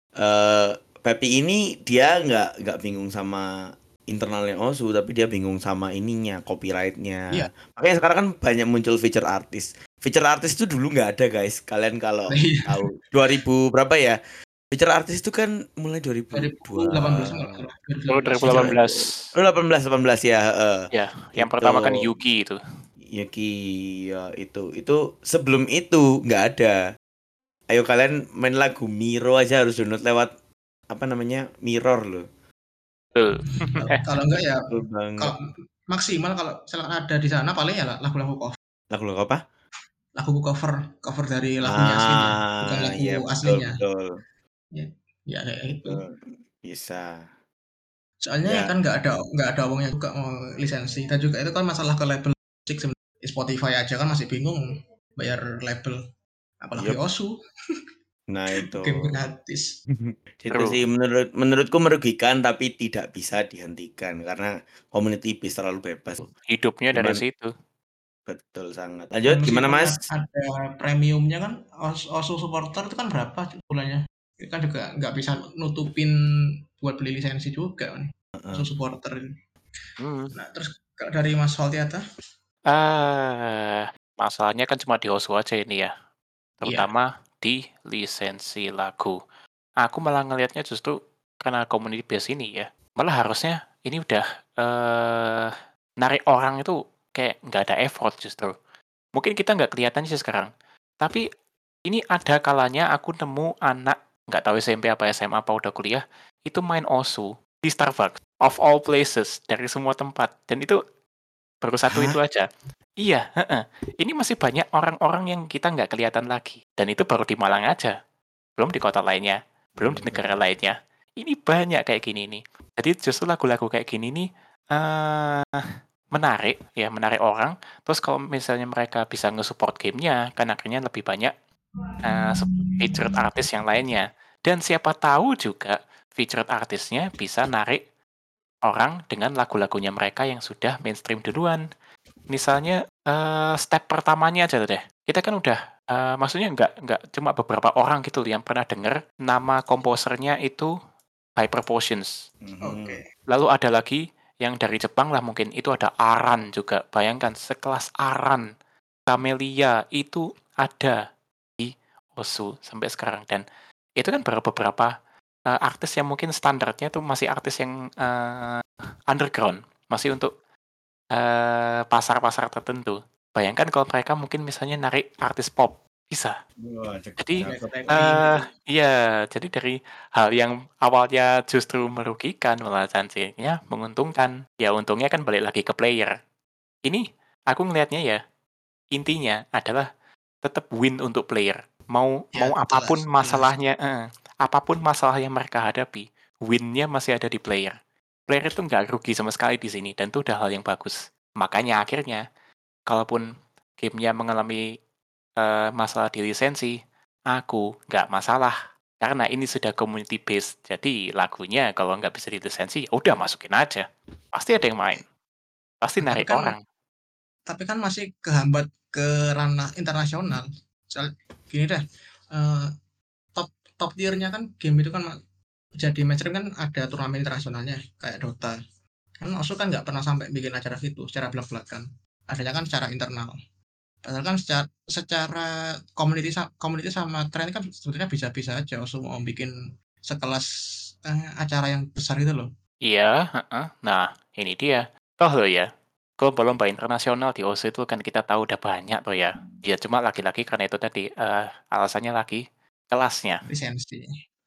eh Pepi ini dia nggak nggak bingung sama internalnya Osu, tapi dia bingung sama ininya, Iya. copyrightnya. Makanya sekarang kan banyak muncul feature artist. Feature artist itu dulu nggak ada guys. Kalian kalau Iya. tahu dua ribu berapa ya? Feature artist itu kan mulai dua ribu dua dua ribu delapan belas kalau nggak salah. Oh, dua ribu delapan belas. feature dua ribu delapan belas. oh, delapan belas delapan belas ya, heeh. Ya, yang Itu pertama kan Yuki itu. Yuki ya itu itu sebelum itu nggak ada. Ayo kalian main lagu Miro aja harus download lewat apa namanya Mirror loh. Betul. Kalau kalau enggak ya, Betul banget. kalau maksimal kalau misalkan ada di sana paling ya lagu-lagu cover. Lagu-lagu apa? Lagu cover, cover dari lagunya aslinya, bukan Ah, lagu iya betul aslinya. betul Ya, ya kayak gitu. betul. Bisa. Soalnya ya Ya, kan nggak ada nggak ada uangnya juga mau lisensi, dan juga itu kan masalah ke label musik sebenarnya. Spotify aja kan masih bingung bayar label, apalagi yup. Osu Nah itu. game gratis. Itu True. sih menurut menurutku merugikan tapi tidak bisa dihentikan karena community base terlalu bebas. Hidupnya dari Cuman situ. betul sangat. Dan Lanjut gimana meskipun Mas? a- ada premiumnya kan, Os- Osu supporter itu kan berapa bulannya? Itu kan juga nggak bisa nutupin buat beli lisensi juga kan. Osu Heeh. supporter ini. Hmm. Nah terus kalau dari Mas Valtiata? Ah, masalahnya kan cuma di Osu aja ini ya. Iya. Terutama di lisensi lagu. Aku malah ngelihatnya justru karena community base ini ya. Malah harusnya ini udah eh narik orang itu kayak nggak ada effort justru. Mungkin kita nggak kelihatan sih sekarang. Tapi ini ada kalanya aku nemu anak nggak tahu S M P apa S M A apa udah kuliah itu main Osu di Starbucks of all places dari semua tempat, dan itu baru satu Hah? itu aja. Iya, heeh. Ini masih banyak orang-orang yang kita nggak kelihatan lagi, dan itu baru di Malang aja, belum di kota lainnya, belum di negara Hmm. lainnya. Ini banyak kayak gini nih. Jadi justru lagu-lagu kayak gini nih eh menarik ya, menarik orang. Terus kalau misalnya mereka bisa nge-support gamenya, kan akhirnya lebih banyak eh, featured artis yang lainnya. Dan siapa tahu juga featured artisnya bisa narik orang dengan lagu-lagunya mereka yang sudah mainstream duluan. Misalnya eh, step pertamanya aja deh. Kita kan udah, eh, maksudnya nggak nggak cuma beberapa orang gitu yang pernah denger nama komposernya itu Hyperpotions. Mhm. Oke. Lalu ada lagi yang dari Jepang lah mungkin, itu ada Aran juga. Bayangkan sekelas Aran, Camellia itu ada di Osu sampai sekarang dan itu kan baru beberapa, eee, artis yang mungkin standarnya tuh masih artis yang, eee, underground, masih untuk, eee, pasar-pasar tertentu. Bayangkan kalau mereka mungkin misalnya narik artis pop, bisa. Wah, cek Jadi, Kayak cakep. Blackpink eee, gitu. iya, jadi dari hal yang awalnya justru merugikan malah nantinya menguntungkan. Ya untungnya kan balik lagi ke player. Ini aku ngelihatnya ya, intinya adalah tetap win untuk player. Mau Ya, mau jelas, apapun jelas. masalahnya heeh, apapun masalah yang mereka hadapi, win-nya masih ada di player. Player itu nggak rugi sama sekali di sini dan itu udah hal yang bagus. Makanya akhirnya kalaupun gamenya mengalami, eee, masalah di lisensi, aku nggak masalah. Karena ini sudah community based, jadi lagunya kalau nggak bisa dilisensi, ya udah masukin aja. Pasti ada yang main, pasti Nah, tapi narik kan orang. tapi kan masih kehambat ke ranah internasional. Soal gini deh, eee, top top tier-nya kan game itu kan ma jadi mainstream kan ada turnamen internasionalnya kayak Dota. Kan Osu kan nggak pernah sampai bikin acara gitu secara blak-blakan. Adanya kan secara internal. Padahal kan secara, secara community sa- community sama tren kan sebetulnya bisa-bisa aja Osu mau bikin sekelas eh, acara yang besar itu loh. Iya, heeh. Nah, ini dia. Toh loh ya, lomba-lomba internasional di O S itu kan kita tahu udah banyak tuh ya. Ya cuma lagi-lagi karena itu tadi, eee, alasannya lagi kelasnya. Lisensi.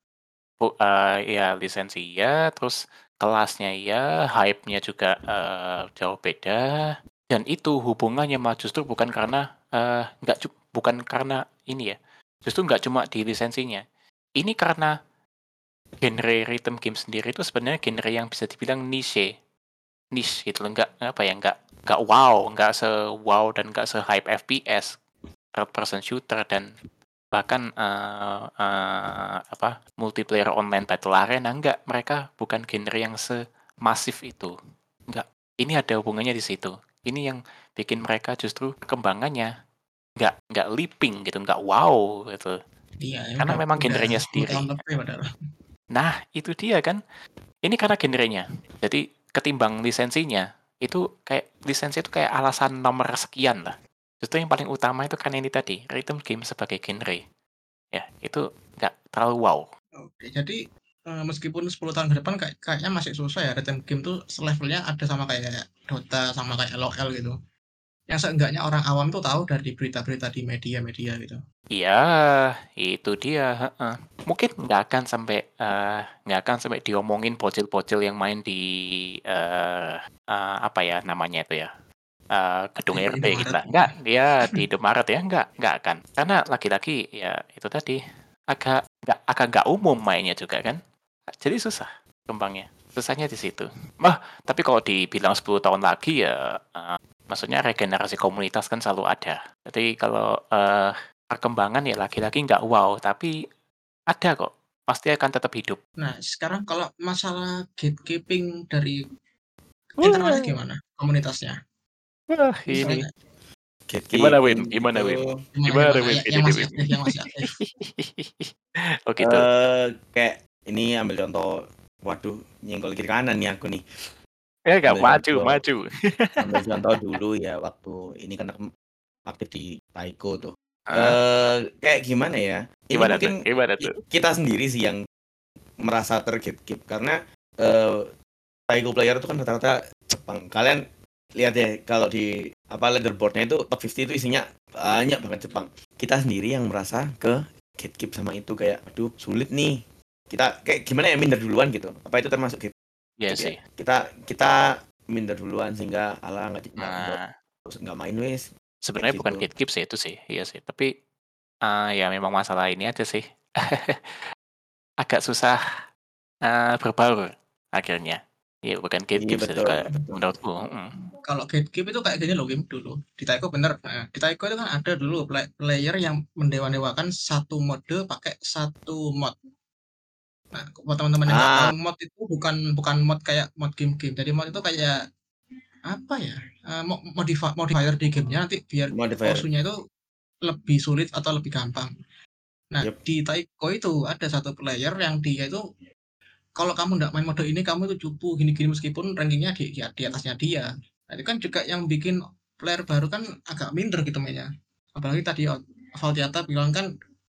Bu eee, ya lisensi iya, terus kelasnya iya, hype-nya juga, eee, jauh beda, dan itu hubungannya mah justru bukan karena, eee, nggak cu bukan karena ini ya, justru nggak cuma di lisensinya. Ini karena genre rhythm game sendiri itu sebenarnya genre yang bisa dibilang niche. Niche gitu loh, nggak apa ya, nggak nggak wow, nggak se-wow dan nggak se-hype F P S, third person shooter dan bahkan, eee eee, apa, multiplayer online battle arena, enggak, mereka bukan genre yang semasif itu, enggak. Ini ada hubungannya di situ. Ini yang bikin mereka justru perkembangannya nggak nggak leaping gitu, nggak wow gitu, Iya, ya karena udah memang udah genrenya sepuluh tahun sendiri. lebih padahal. Nah, itu dia kan. Ini karena genrenya. Jadi ketimbang lisensinya, itu kayak lisensi itu kayak alasan nomor sekian lah. Justru yang paling utama itu kan ini tadi, rhythm game sebagai genre. Ya, itu nggak terlalu wow. Oke, jadi eh, meskipun sepuluh tahun ke depan kayak, kayaknya masih susah ya rhythm game tuh levelnya ada sama kayak Dota sama kayak L O L gitu. Yang seenggaknya orang awam tuh tahu dari berita-berita di media-media gitu. Iya, itu dia, heeh. Mungkin nggak akan sampai, eee, nggak akan sampai diomongin bocil-bocil yang main di, eee eee, apa ya namanya itu ya, eee, gedung Di R T gitu Indomaret. lah. Enggak, dia di Indomaret ya, enggak enggak akan. Karena lagi-lagi ya itu tadi, agak nggak agak nggak umum mainnya juga kan. Jadi susah kembangnya, susahnya di situ. Wah, tapi kalau dibilang sepuluh tahun lagi ya, eee, maksudnya regenerasi komunitas kan selalu ada. Jadi kalau, eee, perkembangan ya lagi-lagi nggak wow, tapi ada kok, pasti akan tetap hidup. Nah, sekarang kalau masalah gatekeeping dari internalnya Wah, gimana komunitasnya? wah ini. Misalnya Gimana Win? Gatekeeping Gimana gitu. Win? gimana Gimana gimana Win? ya, Ini yang nih masih Win. aktif, yang masih aktif. Oh gitu. Eh kayak ini ambil contoh, waduh, nyenggol kiri kanan nih aku nih. Eh nggak Ambil maju, contoh, maju. ambil contoh dulu ya waktu ini kan aku aktif di Taiko tuh. Hah? Eh kayak gimana ya? Ini Gimana tuh? mungkin Gimana tuh? ki- kita sendiri sih yang merasa tergatekeep karena eh Taiko player itu kan rata-rata Jepang. Kalian lihat ya kalau di apa leaderboardnya itu top lima puluh itu isinya banyak banget Jepang. Kita sendiri yang merasa ke gatekeep sama itu kayak aduh sulit nih. Kita kayak gimana ya minder duluan gitu. Apa itu termasuk gatekeep Iya ya? sih. Kita kita minder duluan sehingga ala nggak nggak nggak Nah, nggak main wes kayak sebenarnya bukan gitu. gatekeep sih itu sih, iya sih. Tapi ah, ya memang masalah ini aja sih. Agak susah eh, berbaur akhirnya. Iya bukan Iya gatekeep sih betul kayak betul. menurutku. Mm. Kalau gatekeep itu kayak gini loh game dulu. Di Taiko bener. Nah, di Taiko itu kan ada dulu play- player yang mendewa-dewakan satu mode pakai satu mod. Nah, buat teman-teman yang nggak tahu, Ah, mod itu bukan bukan mod kayak mod game-game. Jadi mod itu kayak apa ya? Eh, mo- modifi- modifier di gamenya nanti biar modifier. osunya itu lebih sulit atau lebih gampang. Nah, Yep. di Taiko itu ada satu player yang dia itu kalau kamu nggak main mode ini kamu itu cupu gini-gini meskipun rankingnya di, di, di atasnya dia. Nah, itu kan juga yang bikin player baru kan agak minder gitu mainnya. Apalagi tadi Valtiata bilang kan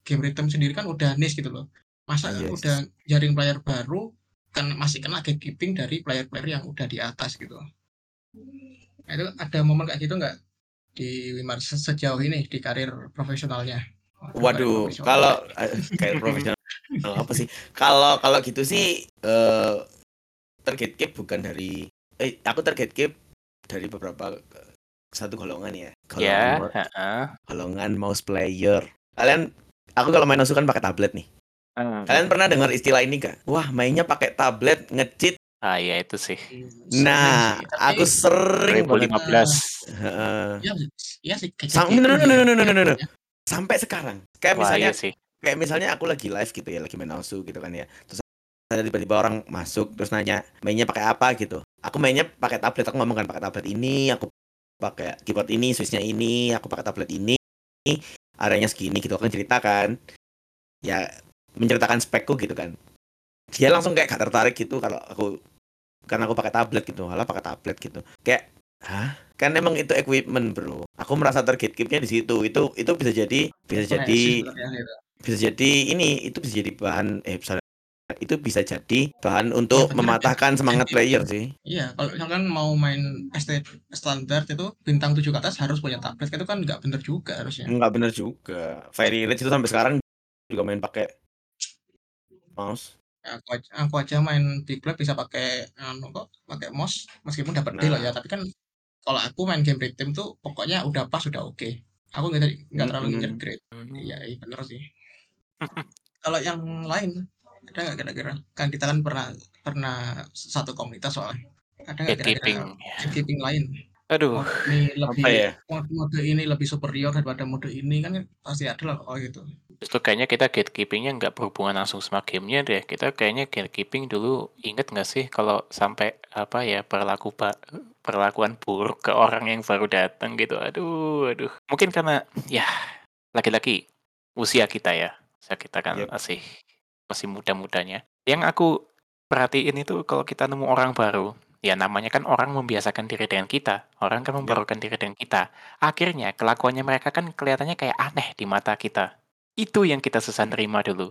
game rhythm sendiri kan udah niche gitu loh. Masa Yes. udah jaring player baru kan masih kena gatekeeping dari player-player yang udah di atas gitu. Nah, itu ada momen kayak gitu nggak di Wimar se- sejauh ini di karir profesionalnya? Waduh, karir Waduh, profesional. kalau eh, kayak profesional apa sih? Kalau kalau gitu sih eh tergatekeep bukan dari eh aku tergatekeep dari beberapa eh, satu golongan ya. Golongan Ya, mo- heeh. golongan mouse player. Kalian aku kalau main Osu kan pakai tablet nih. Hmm. Kalian pernah dengar istilah ini gak? Wah, mainnya pakai tablet nge-cheat. Ah ya itu sih. Sering Nah, sih, tapi aku sering banget. dua ribu lima belas. Heeh. ya, ya sih kayak Sam- gatekeeping no, no, sih no, ya. no, no, no, no, no. Ya, Sampai sekarang. Kayak Wah misalnya iya sih. kayak misalnya aku lagi live gitu ya, lagi main Osu gitu kan ya. Terus ada tiba-tiba orang masuk terus nanya mainnya pakai apa gitu. Aku mainnya pakai tablet, aku ngomong kan pakai tablet ini, aku pakai keyboard ini, switchnya ini, aku pakai tablet ini, areanya segini gitu. Aku ceritakan, ya menceritakan spekku gitu kan. Dia langsung kayak gak tertarik gitu kalau aku karena aku pakai tablet gitu, malah pakai tablet gitu. Kayak, hah? Kan emang itu equipment bro. Aku merasa tergatekeepnya di situ. Itu itu bisa jadi bisa jadi koneksi sebenarnya gitu. bisa jadi ini itu bisa jadi bahan eh sorry, itu bisa jadi bahan Ya untuk bener mematahkan semangat gatekeeping. player sih. Iya, kalau misalkan mau main S T standar itu bintang tujuh ke atas harus punya tablet, itu kan nggak bener juga harusnya. Enggak bener juga. Fairy Rage itu sampai sekarang juga main pakai mouse. Aku aja, aku aja main Big Black bisa pakai anu kok, pakai mouse meskipun dapat deal ya, Nah, tapi kan kalau aku main game rhythm tuh pokoknya udah pas udah oke. Aku nggak nggak terlalu ngincer mm-mm. grade. Iya, Hmm. iya bener sih. Kalau yang lain ada nggak kira-kira? Kan kita kan pernah pernah satu komunitas soalnya. Ada nggak kira-kira Gatekeeping. gatekeeping lain? Aduh. Mode ini Apa lebih ya? mode, mode ini lebih superior daripada mode ini kan pasti ada lah kalau gitu. Justru kayaknya kita gatekeepingnya nggak berhubungan langsung sama gamenya deh. Kita kayaknya gatekeeping dulu inget nggak sih kalau sampai apa ya perlaku pa- perlakuan buruk ke orang yang baru datang gitu. Aduh, aduh. Mungkin karena ya laki-laki usia kita ya. Usia kita kan Yep. masih masih muda-mudanya. Yang aku perhatiin itu kalau kita nemu orang baru, ya namanya kan orang membiasakan diri dengan kita. Orang kan Yep. membarukan diri dengan kita. Akhirnya kelakuannya mereka kan kelihatannya kayak aneh di mata kita. Itu yang kita susah nerima dulu.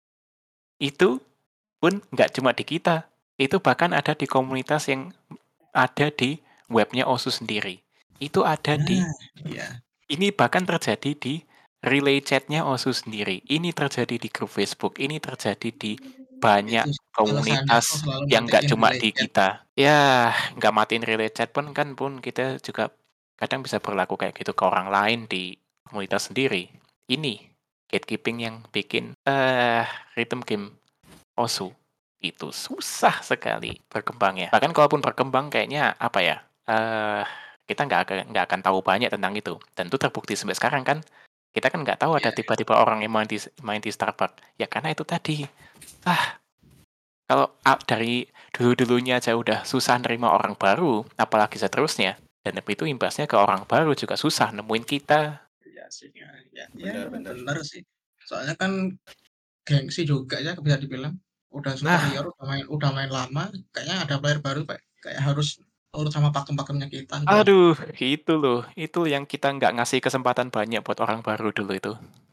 Itu pun nggak cuma di kita. Itu bahkan ada di komunitas yang ada di webnya Osu sendiri. Itu ada di, Nah, iya. ini bahkan terjadi di relay chatnya Osu sendiri. Ini terjadi di grup Facebook. Ini terjadi di banyak Itu alasannya aku komunitas selalu yang nggak matiin cuma relay di chat. kita. Ya, nggak matiin relay chat pun kan pun kita juga kadang bisa berlaku kayak gitu ke orang lain di komunitas sendiri. Ini gatekeeping yang bikin eh rhythm game Osu itu susah sekali berkembangnya. Bahkan kalaupun berkembang kayaknya apa ya? Eh kita nggak akan nggak akan tahu banyak tentang itu. Dan itu terbukti sampai sekarang kan. Kita kan nggak tahu ada Iya, tiba-tiba orang yang main di main di Starbucks. Ya karena itu tadi. Ah, kalau ah, dari dulu-dulunya aja udah susah nerima orang baru, apalagi seterusnya. Dan itu imbasnya ke orang baru juga susah nemuin kita. iya sih. Ya, ya, ya Benar-benar. bener sih. Soalnya kan gengsi juga ya bisa dibilang. Udah Nah, superior, udah main, udah main lama, kayaknya ada player baru kayak, kayak harus urut sama pakem-pakemnya kita gitu loh. aduh, itu loh. Itu yang kita nggak ngasih kesempatan banyak buat orang baru dulu itu.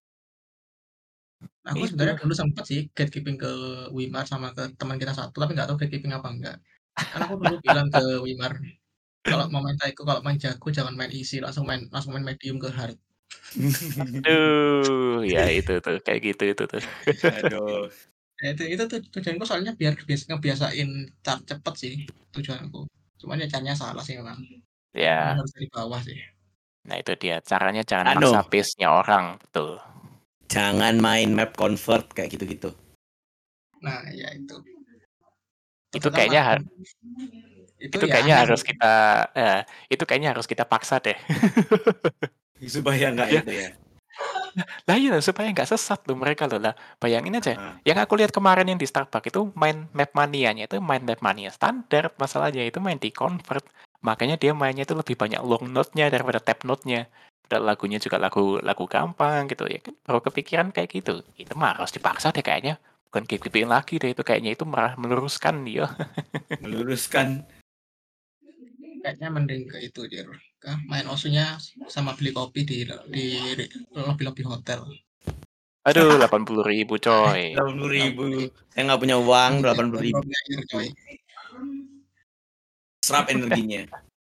Aku sebenarnya Itu. dulu sempet sih gatekeeping ke Wimar sama ke teman kita satu, tapi nggak tahu gatekeeping apa enggak. Kan aku dulu bilang ke Wimar, kalau mau main Taiko, kalau main jago jangan main easy, langsung main langsung main medium ke hard. Aduh, ya itu tuh, kayak gitu itu tuh. Aduh. Ya, itu itu tuh tujuanku soalnya biar bias, ngebiasain car cepet sih tujuanku. Cuman ya caranya salah sih memang. Memang Ya, harus dari bawah sih. nah itu dia. Caranya jangan Anu, maksa pace-nya orang, betul. jangan main map convert kayak gitu-gitu. Nah, ya itu. Itu Ternyata kayaknya malah ha- itu itu ya kayaknya aneh sih. harus kita eh, itu kayaknya harus kita paksa deh. Supaya nggak Ya, itu ya. lah iya supaya nggak sesat loh mereka loh lah. Bayangin aja, Ah, yang aku lihat kemarin yang di Starbucks itu main map mania-nya itu main map mania standar, masalahnya itu main di convert. Makanya dia mainnya itu lebih banyak long note-nya daripada tap note-nya. Dan lagunya juga lagu lagu gampang gitu ya kan. Baru kepikiran kayak gitu. Itu mah harus dipaksa deh kayaknya. Bukan gatekeeping lagi deh itu kayaknya itu malah meluruskan dia. meluruskan. Kayaknya mending ke itu Dir. Ke main osunya sama beli kopi di di lobby-lobby hotel. Aduh, delapan puluh ribu coy. delapan puluh ribu. Saya nggak punya uang, delapan puluh ribu. coy. Serap energinya.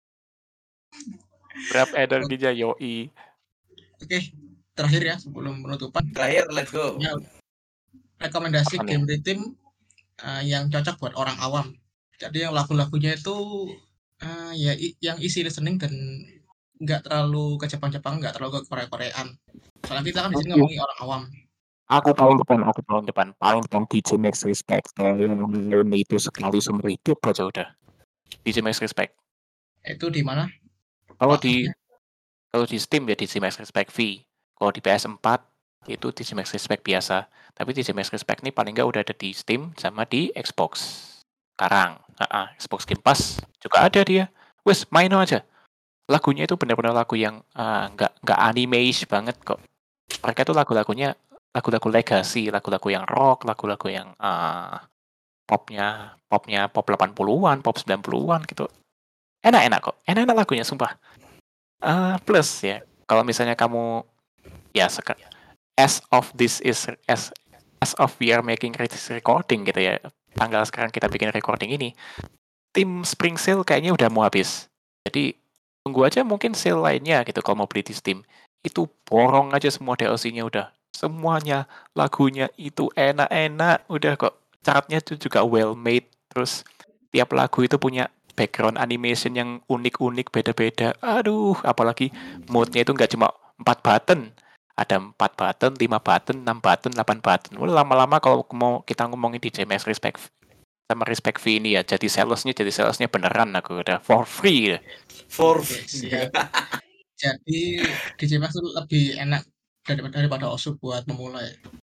Berapa energinya yoi. Oke, terakhir ya sebelum penutupan. Terakhir, let's go. Ya, rekomendasi Apa nih? game rhythm uh, yang cocok buat orang awam. Jadi yang lagu-lagunya itu uh, ya i- yang easy listening dan nggak terlalu ke Jepang-Jepang, nggak terlalu ke Korea-Koreaan. Soalnya kita kan di sini Oke. ngomongin orang awam. Aku paling depan, aku paling depan, paling depan D J Max Respect. Yang itu sekali seumur hidup aja udah. D J Max Respect. Itu di mana? Kalau di Platformnya? kalau di Steam ya D J Max Respect V. Kalau di P S four itu D J Max Respect biasa. Tapi D J Max Respect ini paling nggak udah ada di Steam sama di Xbox. Sekarang, uh-uh, Xbox Game Pass juga ada dia. Wes, main aja. Lagunya itu benar-benar lagu yang uh, nggak nggak animation banget kok. Mereka tuh lagu-lagunya lagu-lagu legacy, lagu-lagu yang rock, lagu-lagu yang uh, popnya popnya pop delapan puluhan, pop sembilan puluhan gitu. Enak-enak kok. Enak-enak lagunya sumpah. Uh, plus ya, kalau misalnya kamu ya seka, as of this is as as of we are making this recording gitu ya. Tanggal sekarang kita bikin recording ini, tim Spring Sale kayaknya udah mau habis. Jadi tunggu aja mungkin sale lainnya gitu kalau mau beli di Steam. Itu borong aja semua D L C-nya udah. Semuanya lagunya itu enak-enak, udah kok. Chartnya itu juga well made. Terus tiap lagu itu punya background animation yang unik-unik, beda-beda. Aduh, apalagi mode-nya itu nggak cuma empat button. Ada empat button, lima button, enam button, delapan button. Udah lama-lama kalau mau kita ngomongin D J Max Respect sama Respect V ini ya, jadi salesnya jadi salesnya beneran aku udah for free. For Oke, siap. Jadi D J Max itu lebih enak daripada daripada Osu buat memulai.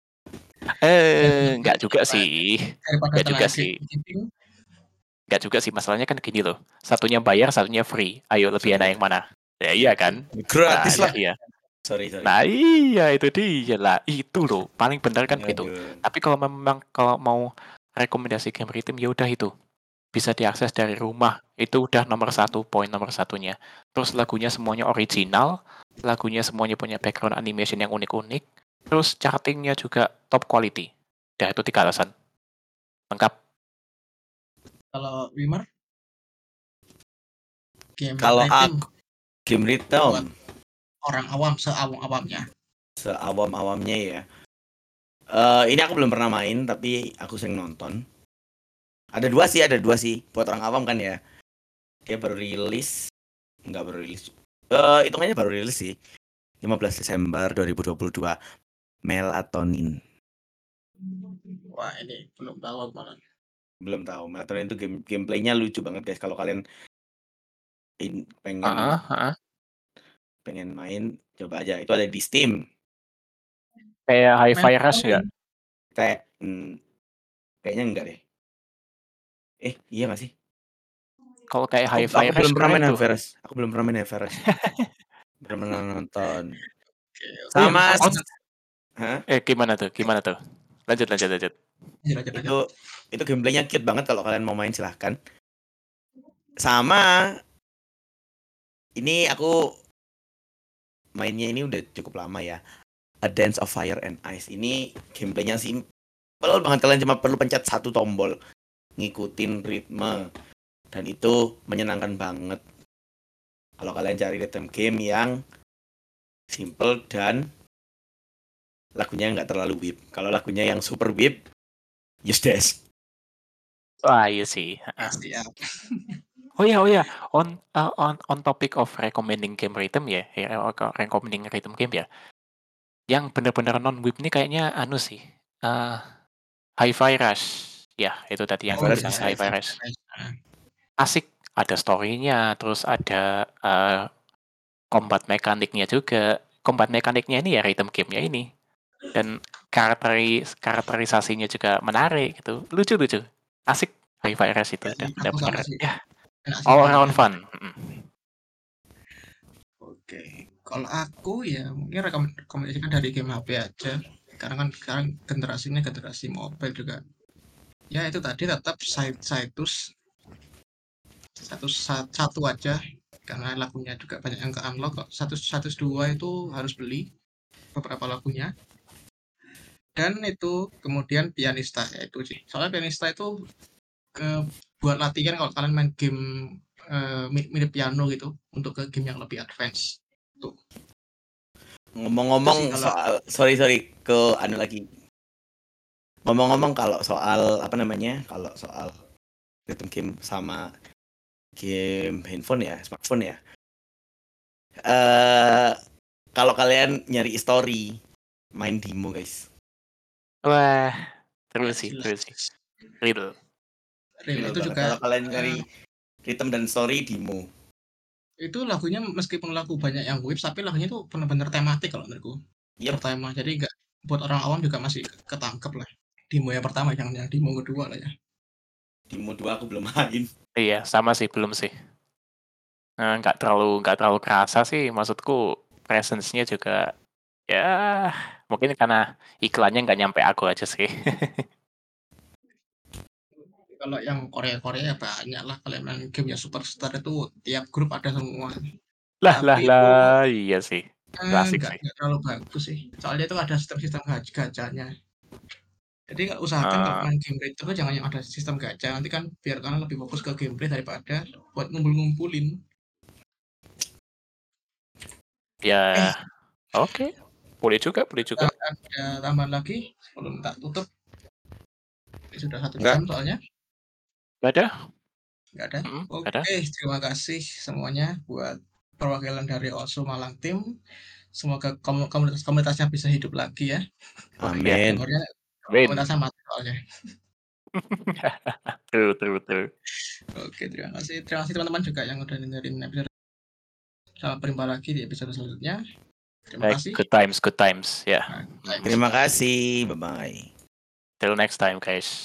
Eh, nggak juga sih. Daripada Nggak juga tenaga sih. keeping. Nggak juga sih. Masalahnya kan gini loh. Satunya bayar, satunya free. Ayo lebih Sorry. enak yang mana? Ya iya kan? Gratis Nah, lah. iya. Sorry, sorry. Nah iya itu dia lah. Itu loh. Paling benar kan gitu. Aduh. Tapi kalau memang kalau mau rekomendasi game rhythm ya udah itu. Bisa diakses dari rumah. Itu udah nomor satu, poin nomor satunya. Terus lagunya semuanya original. Lagunya semuanya punya background animation yang unik-unik. Terus chartingnya juga top quality. Udah itu tiga alasan. Lengkap. Kalau Wimar? Game Kalau rhythm aku game rhythm orang awam seawam-awamnya. seawam-awamnya ya. Uh, ini aku belum pernah main tapi aku sering nonton. Ada dua sih, ada dua sih buat orang awam kan ya. Dia baru rilis, nggak baru rilis. Uh, hitungannya baru rilis sih. lima belas Desember dua ribu dua puluh dua. Melatonin. Wah, ini belum tahu malah. Belum tahu. Melatonin itu game gameplaynya lucu banget guys. Kalau kalian in, pengen Uh-uh, uh-uh. pengen main, coba aja. Itu ada di Steam. Kayak Hi-Fi Rush nggak? Kayak hmm, kayaknya enggak deh. Eh, iya nggak sih? Kalau kayak Aku, Hi-Fi aku Rush belum pernah keren main tuh. Hi-Fi Rush. Aku belum pernah main Hi-Fi Rush. Belum pernah nonton. Oke, oke. Sama Oh, Oh, iya, Hah? eh gimana tuh? Gimana tuh? Lanjut, lanjut, lanjut. lanjut, lanjut, lanjut. Itu itu gameplaynya cute banget kalau kalian mau main silahkan. Sama ini aku mainnya ini udah cukup lama ya. A Dance of Fire and Ice. Ini gameplaynya simpel banget, kalian cuma perlu pencet satu tombol, ngikutin ritme, dan itu menyenangkan banget. Kalau kalian cari rhythm game yang simple dan lagunya nggak terlalu whip. Kalau lagunya yang super whip, Just Dance. Wah, iya sih. Uh. Siap. Oh ya, oh ya. On uh, on on topic of recommending game rhythm ya, ya recommending rhythm game ya. Yang benar-benar non whip nih kayaknya anu sih. Uh, Hi-Fi Rush. Ya, itu tadi yang Hi-Fi gue Rush bilang bisa, Hi-Fi bisa. Rush. Asik, ada story-nya, terus ada uh, combat mekaniknya juga. Combat mekaniknya ini ya rhythm game-nya ini. Dan karakteris karakterisasinya juga menarik gitu. Lucu-lucu. Asik Hi-Fi Rush itu Ya, udah sih, aku benar-benar sama sih. ya. Enak sih All mainnya. around fun. Mm. Oke, kalau aku ya mungkin rekom- rekomendasikan dari game H P aja. Karena kan sekarang generasinya generasi mobile juga. Ya itu tadi tetap side Citus satu sa- satu aja karena lagunya juga banyak yang ke unlock kok. Satu satu dua itu harus beli beberapa lagunya. dan itu kemudian pianista ya itu sih. Soalnya pianista itu eh, buat latihan kalau kalian main game eh, mi- mirip piano gitu untuk ke game yang lebih advance. Tuh. Itu sih Ngomong-ngomong kalau soal sorry sorry ke anu lagi. Ngomong-ngomong kalau soal apa namanya? Kalau soal rhythm game sama game handphone ya, smartphone ya. Eh kalau kalian nyari story, main Dimo, guys. Wah, terus nggak sih, jelas. terus sih. Real. Real Bener itu banget. juga Kalau kalian nyari eh, rhythm dan story Dimo. itu lagunya meskipun lagu banyak yang whips tapi lagunya itu benar-benar tematik kalau menurutku. Yep, Bertema. Jadi nggak buat orang awam juga masih ketangkep lah. Demo yang pertama jangan yang demo kedua lah ya. Dimo dua aku belum main. Iya, sama sih, belum sih. Eh, nggak terlalu nggak terlalu kerasa sih, maksudku presence-nya juga ya mungkin karena iklannya nggak nyampe aku aja sih. Kalau yang Korea-Korea banyak lah kalian main game ya Superstar itu tiap grup ada semua. Lah lah Tapi itu lah, iya sih. eh, Klasik nggak sih. nggak terlalu bagus sih. Soalnya itu ada sistem-sistem gaj- gajahnya. Jadi nggak usahakan kalau Eh, main game itu jangan yang ada sistem gacha. Nanti kan biar kalian lebih fokus ke gameplay daripada buat ngumpul-ngumpulin. ya, Eh, oke. Boleh juga, boleh juga. ada, ada tambahan lagi sebelum tak tutup. Ini sudah satu Enggak. jam soalnya. Nggak ada? Nggak ada. Mm, nggak Oke, ada. terima kasih semuanya buat perwakilan dari Osu Malang Team. Semoga komu- komunitas-komunitasnya bisa hidup lagi ya. Wah, ya. Amin. Dengarnya Win. komunitasnya mati soalnya. True, true, true. Oke, terima kasih. Terima kasih teman-teman juga yang udah dengerin episode. Sampai berjumpa lagi di episode selanjutnya. Terima Baik, kasih. good times, good times. Ya. Nah, Mm. Terima kasih. Bye bye. Till next time, guys.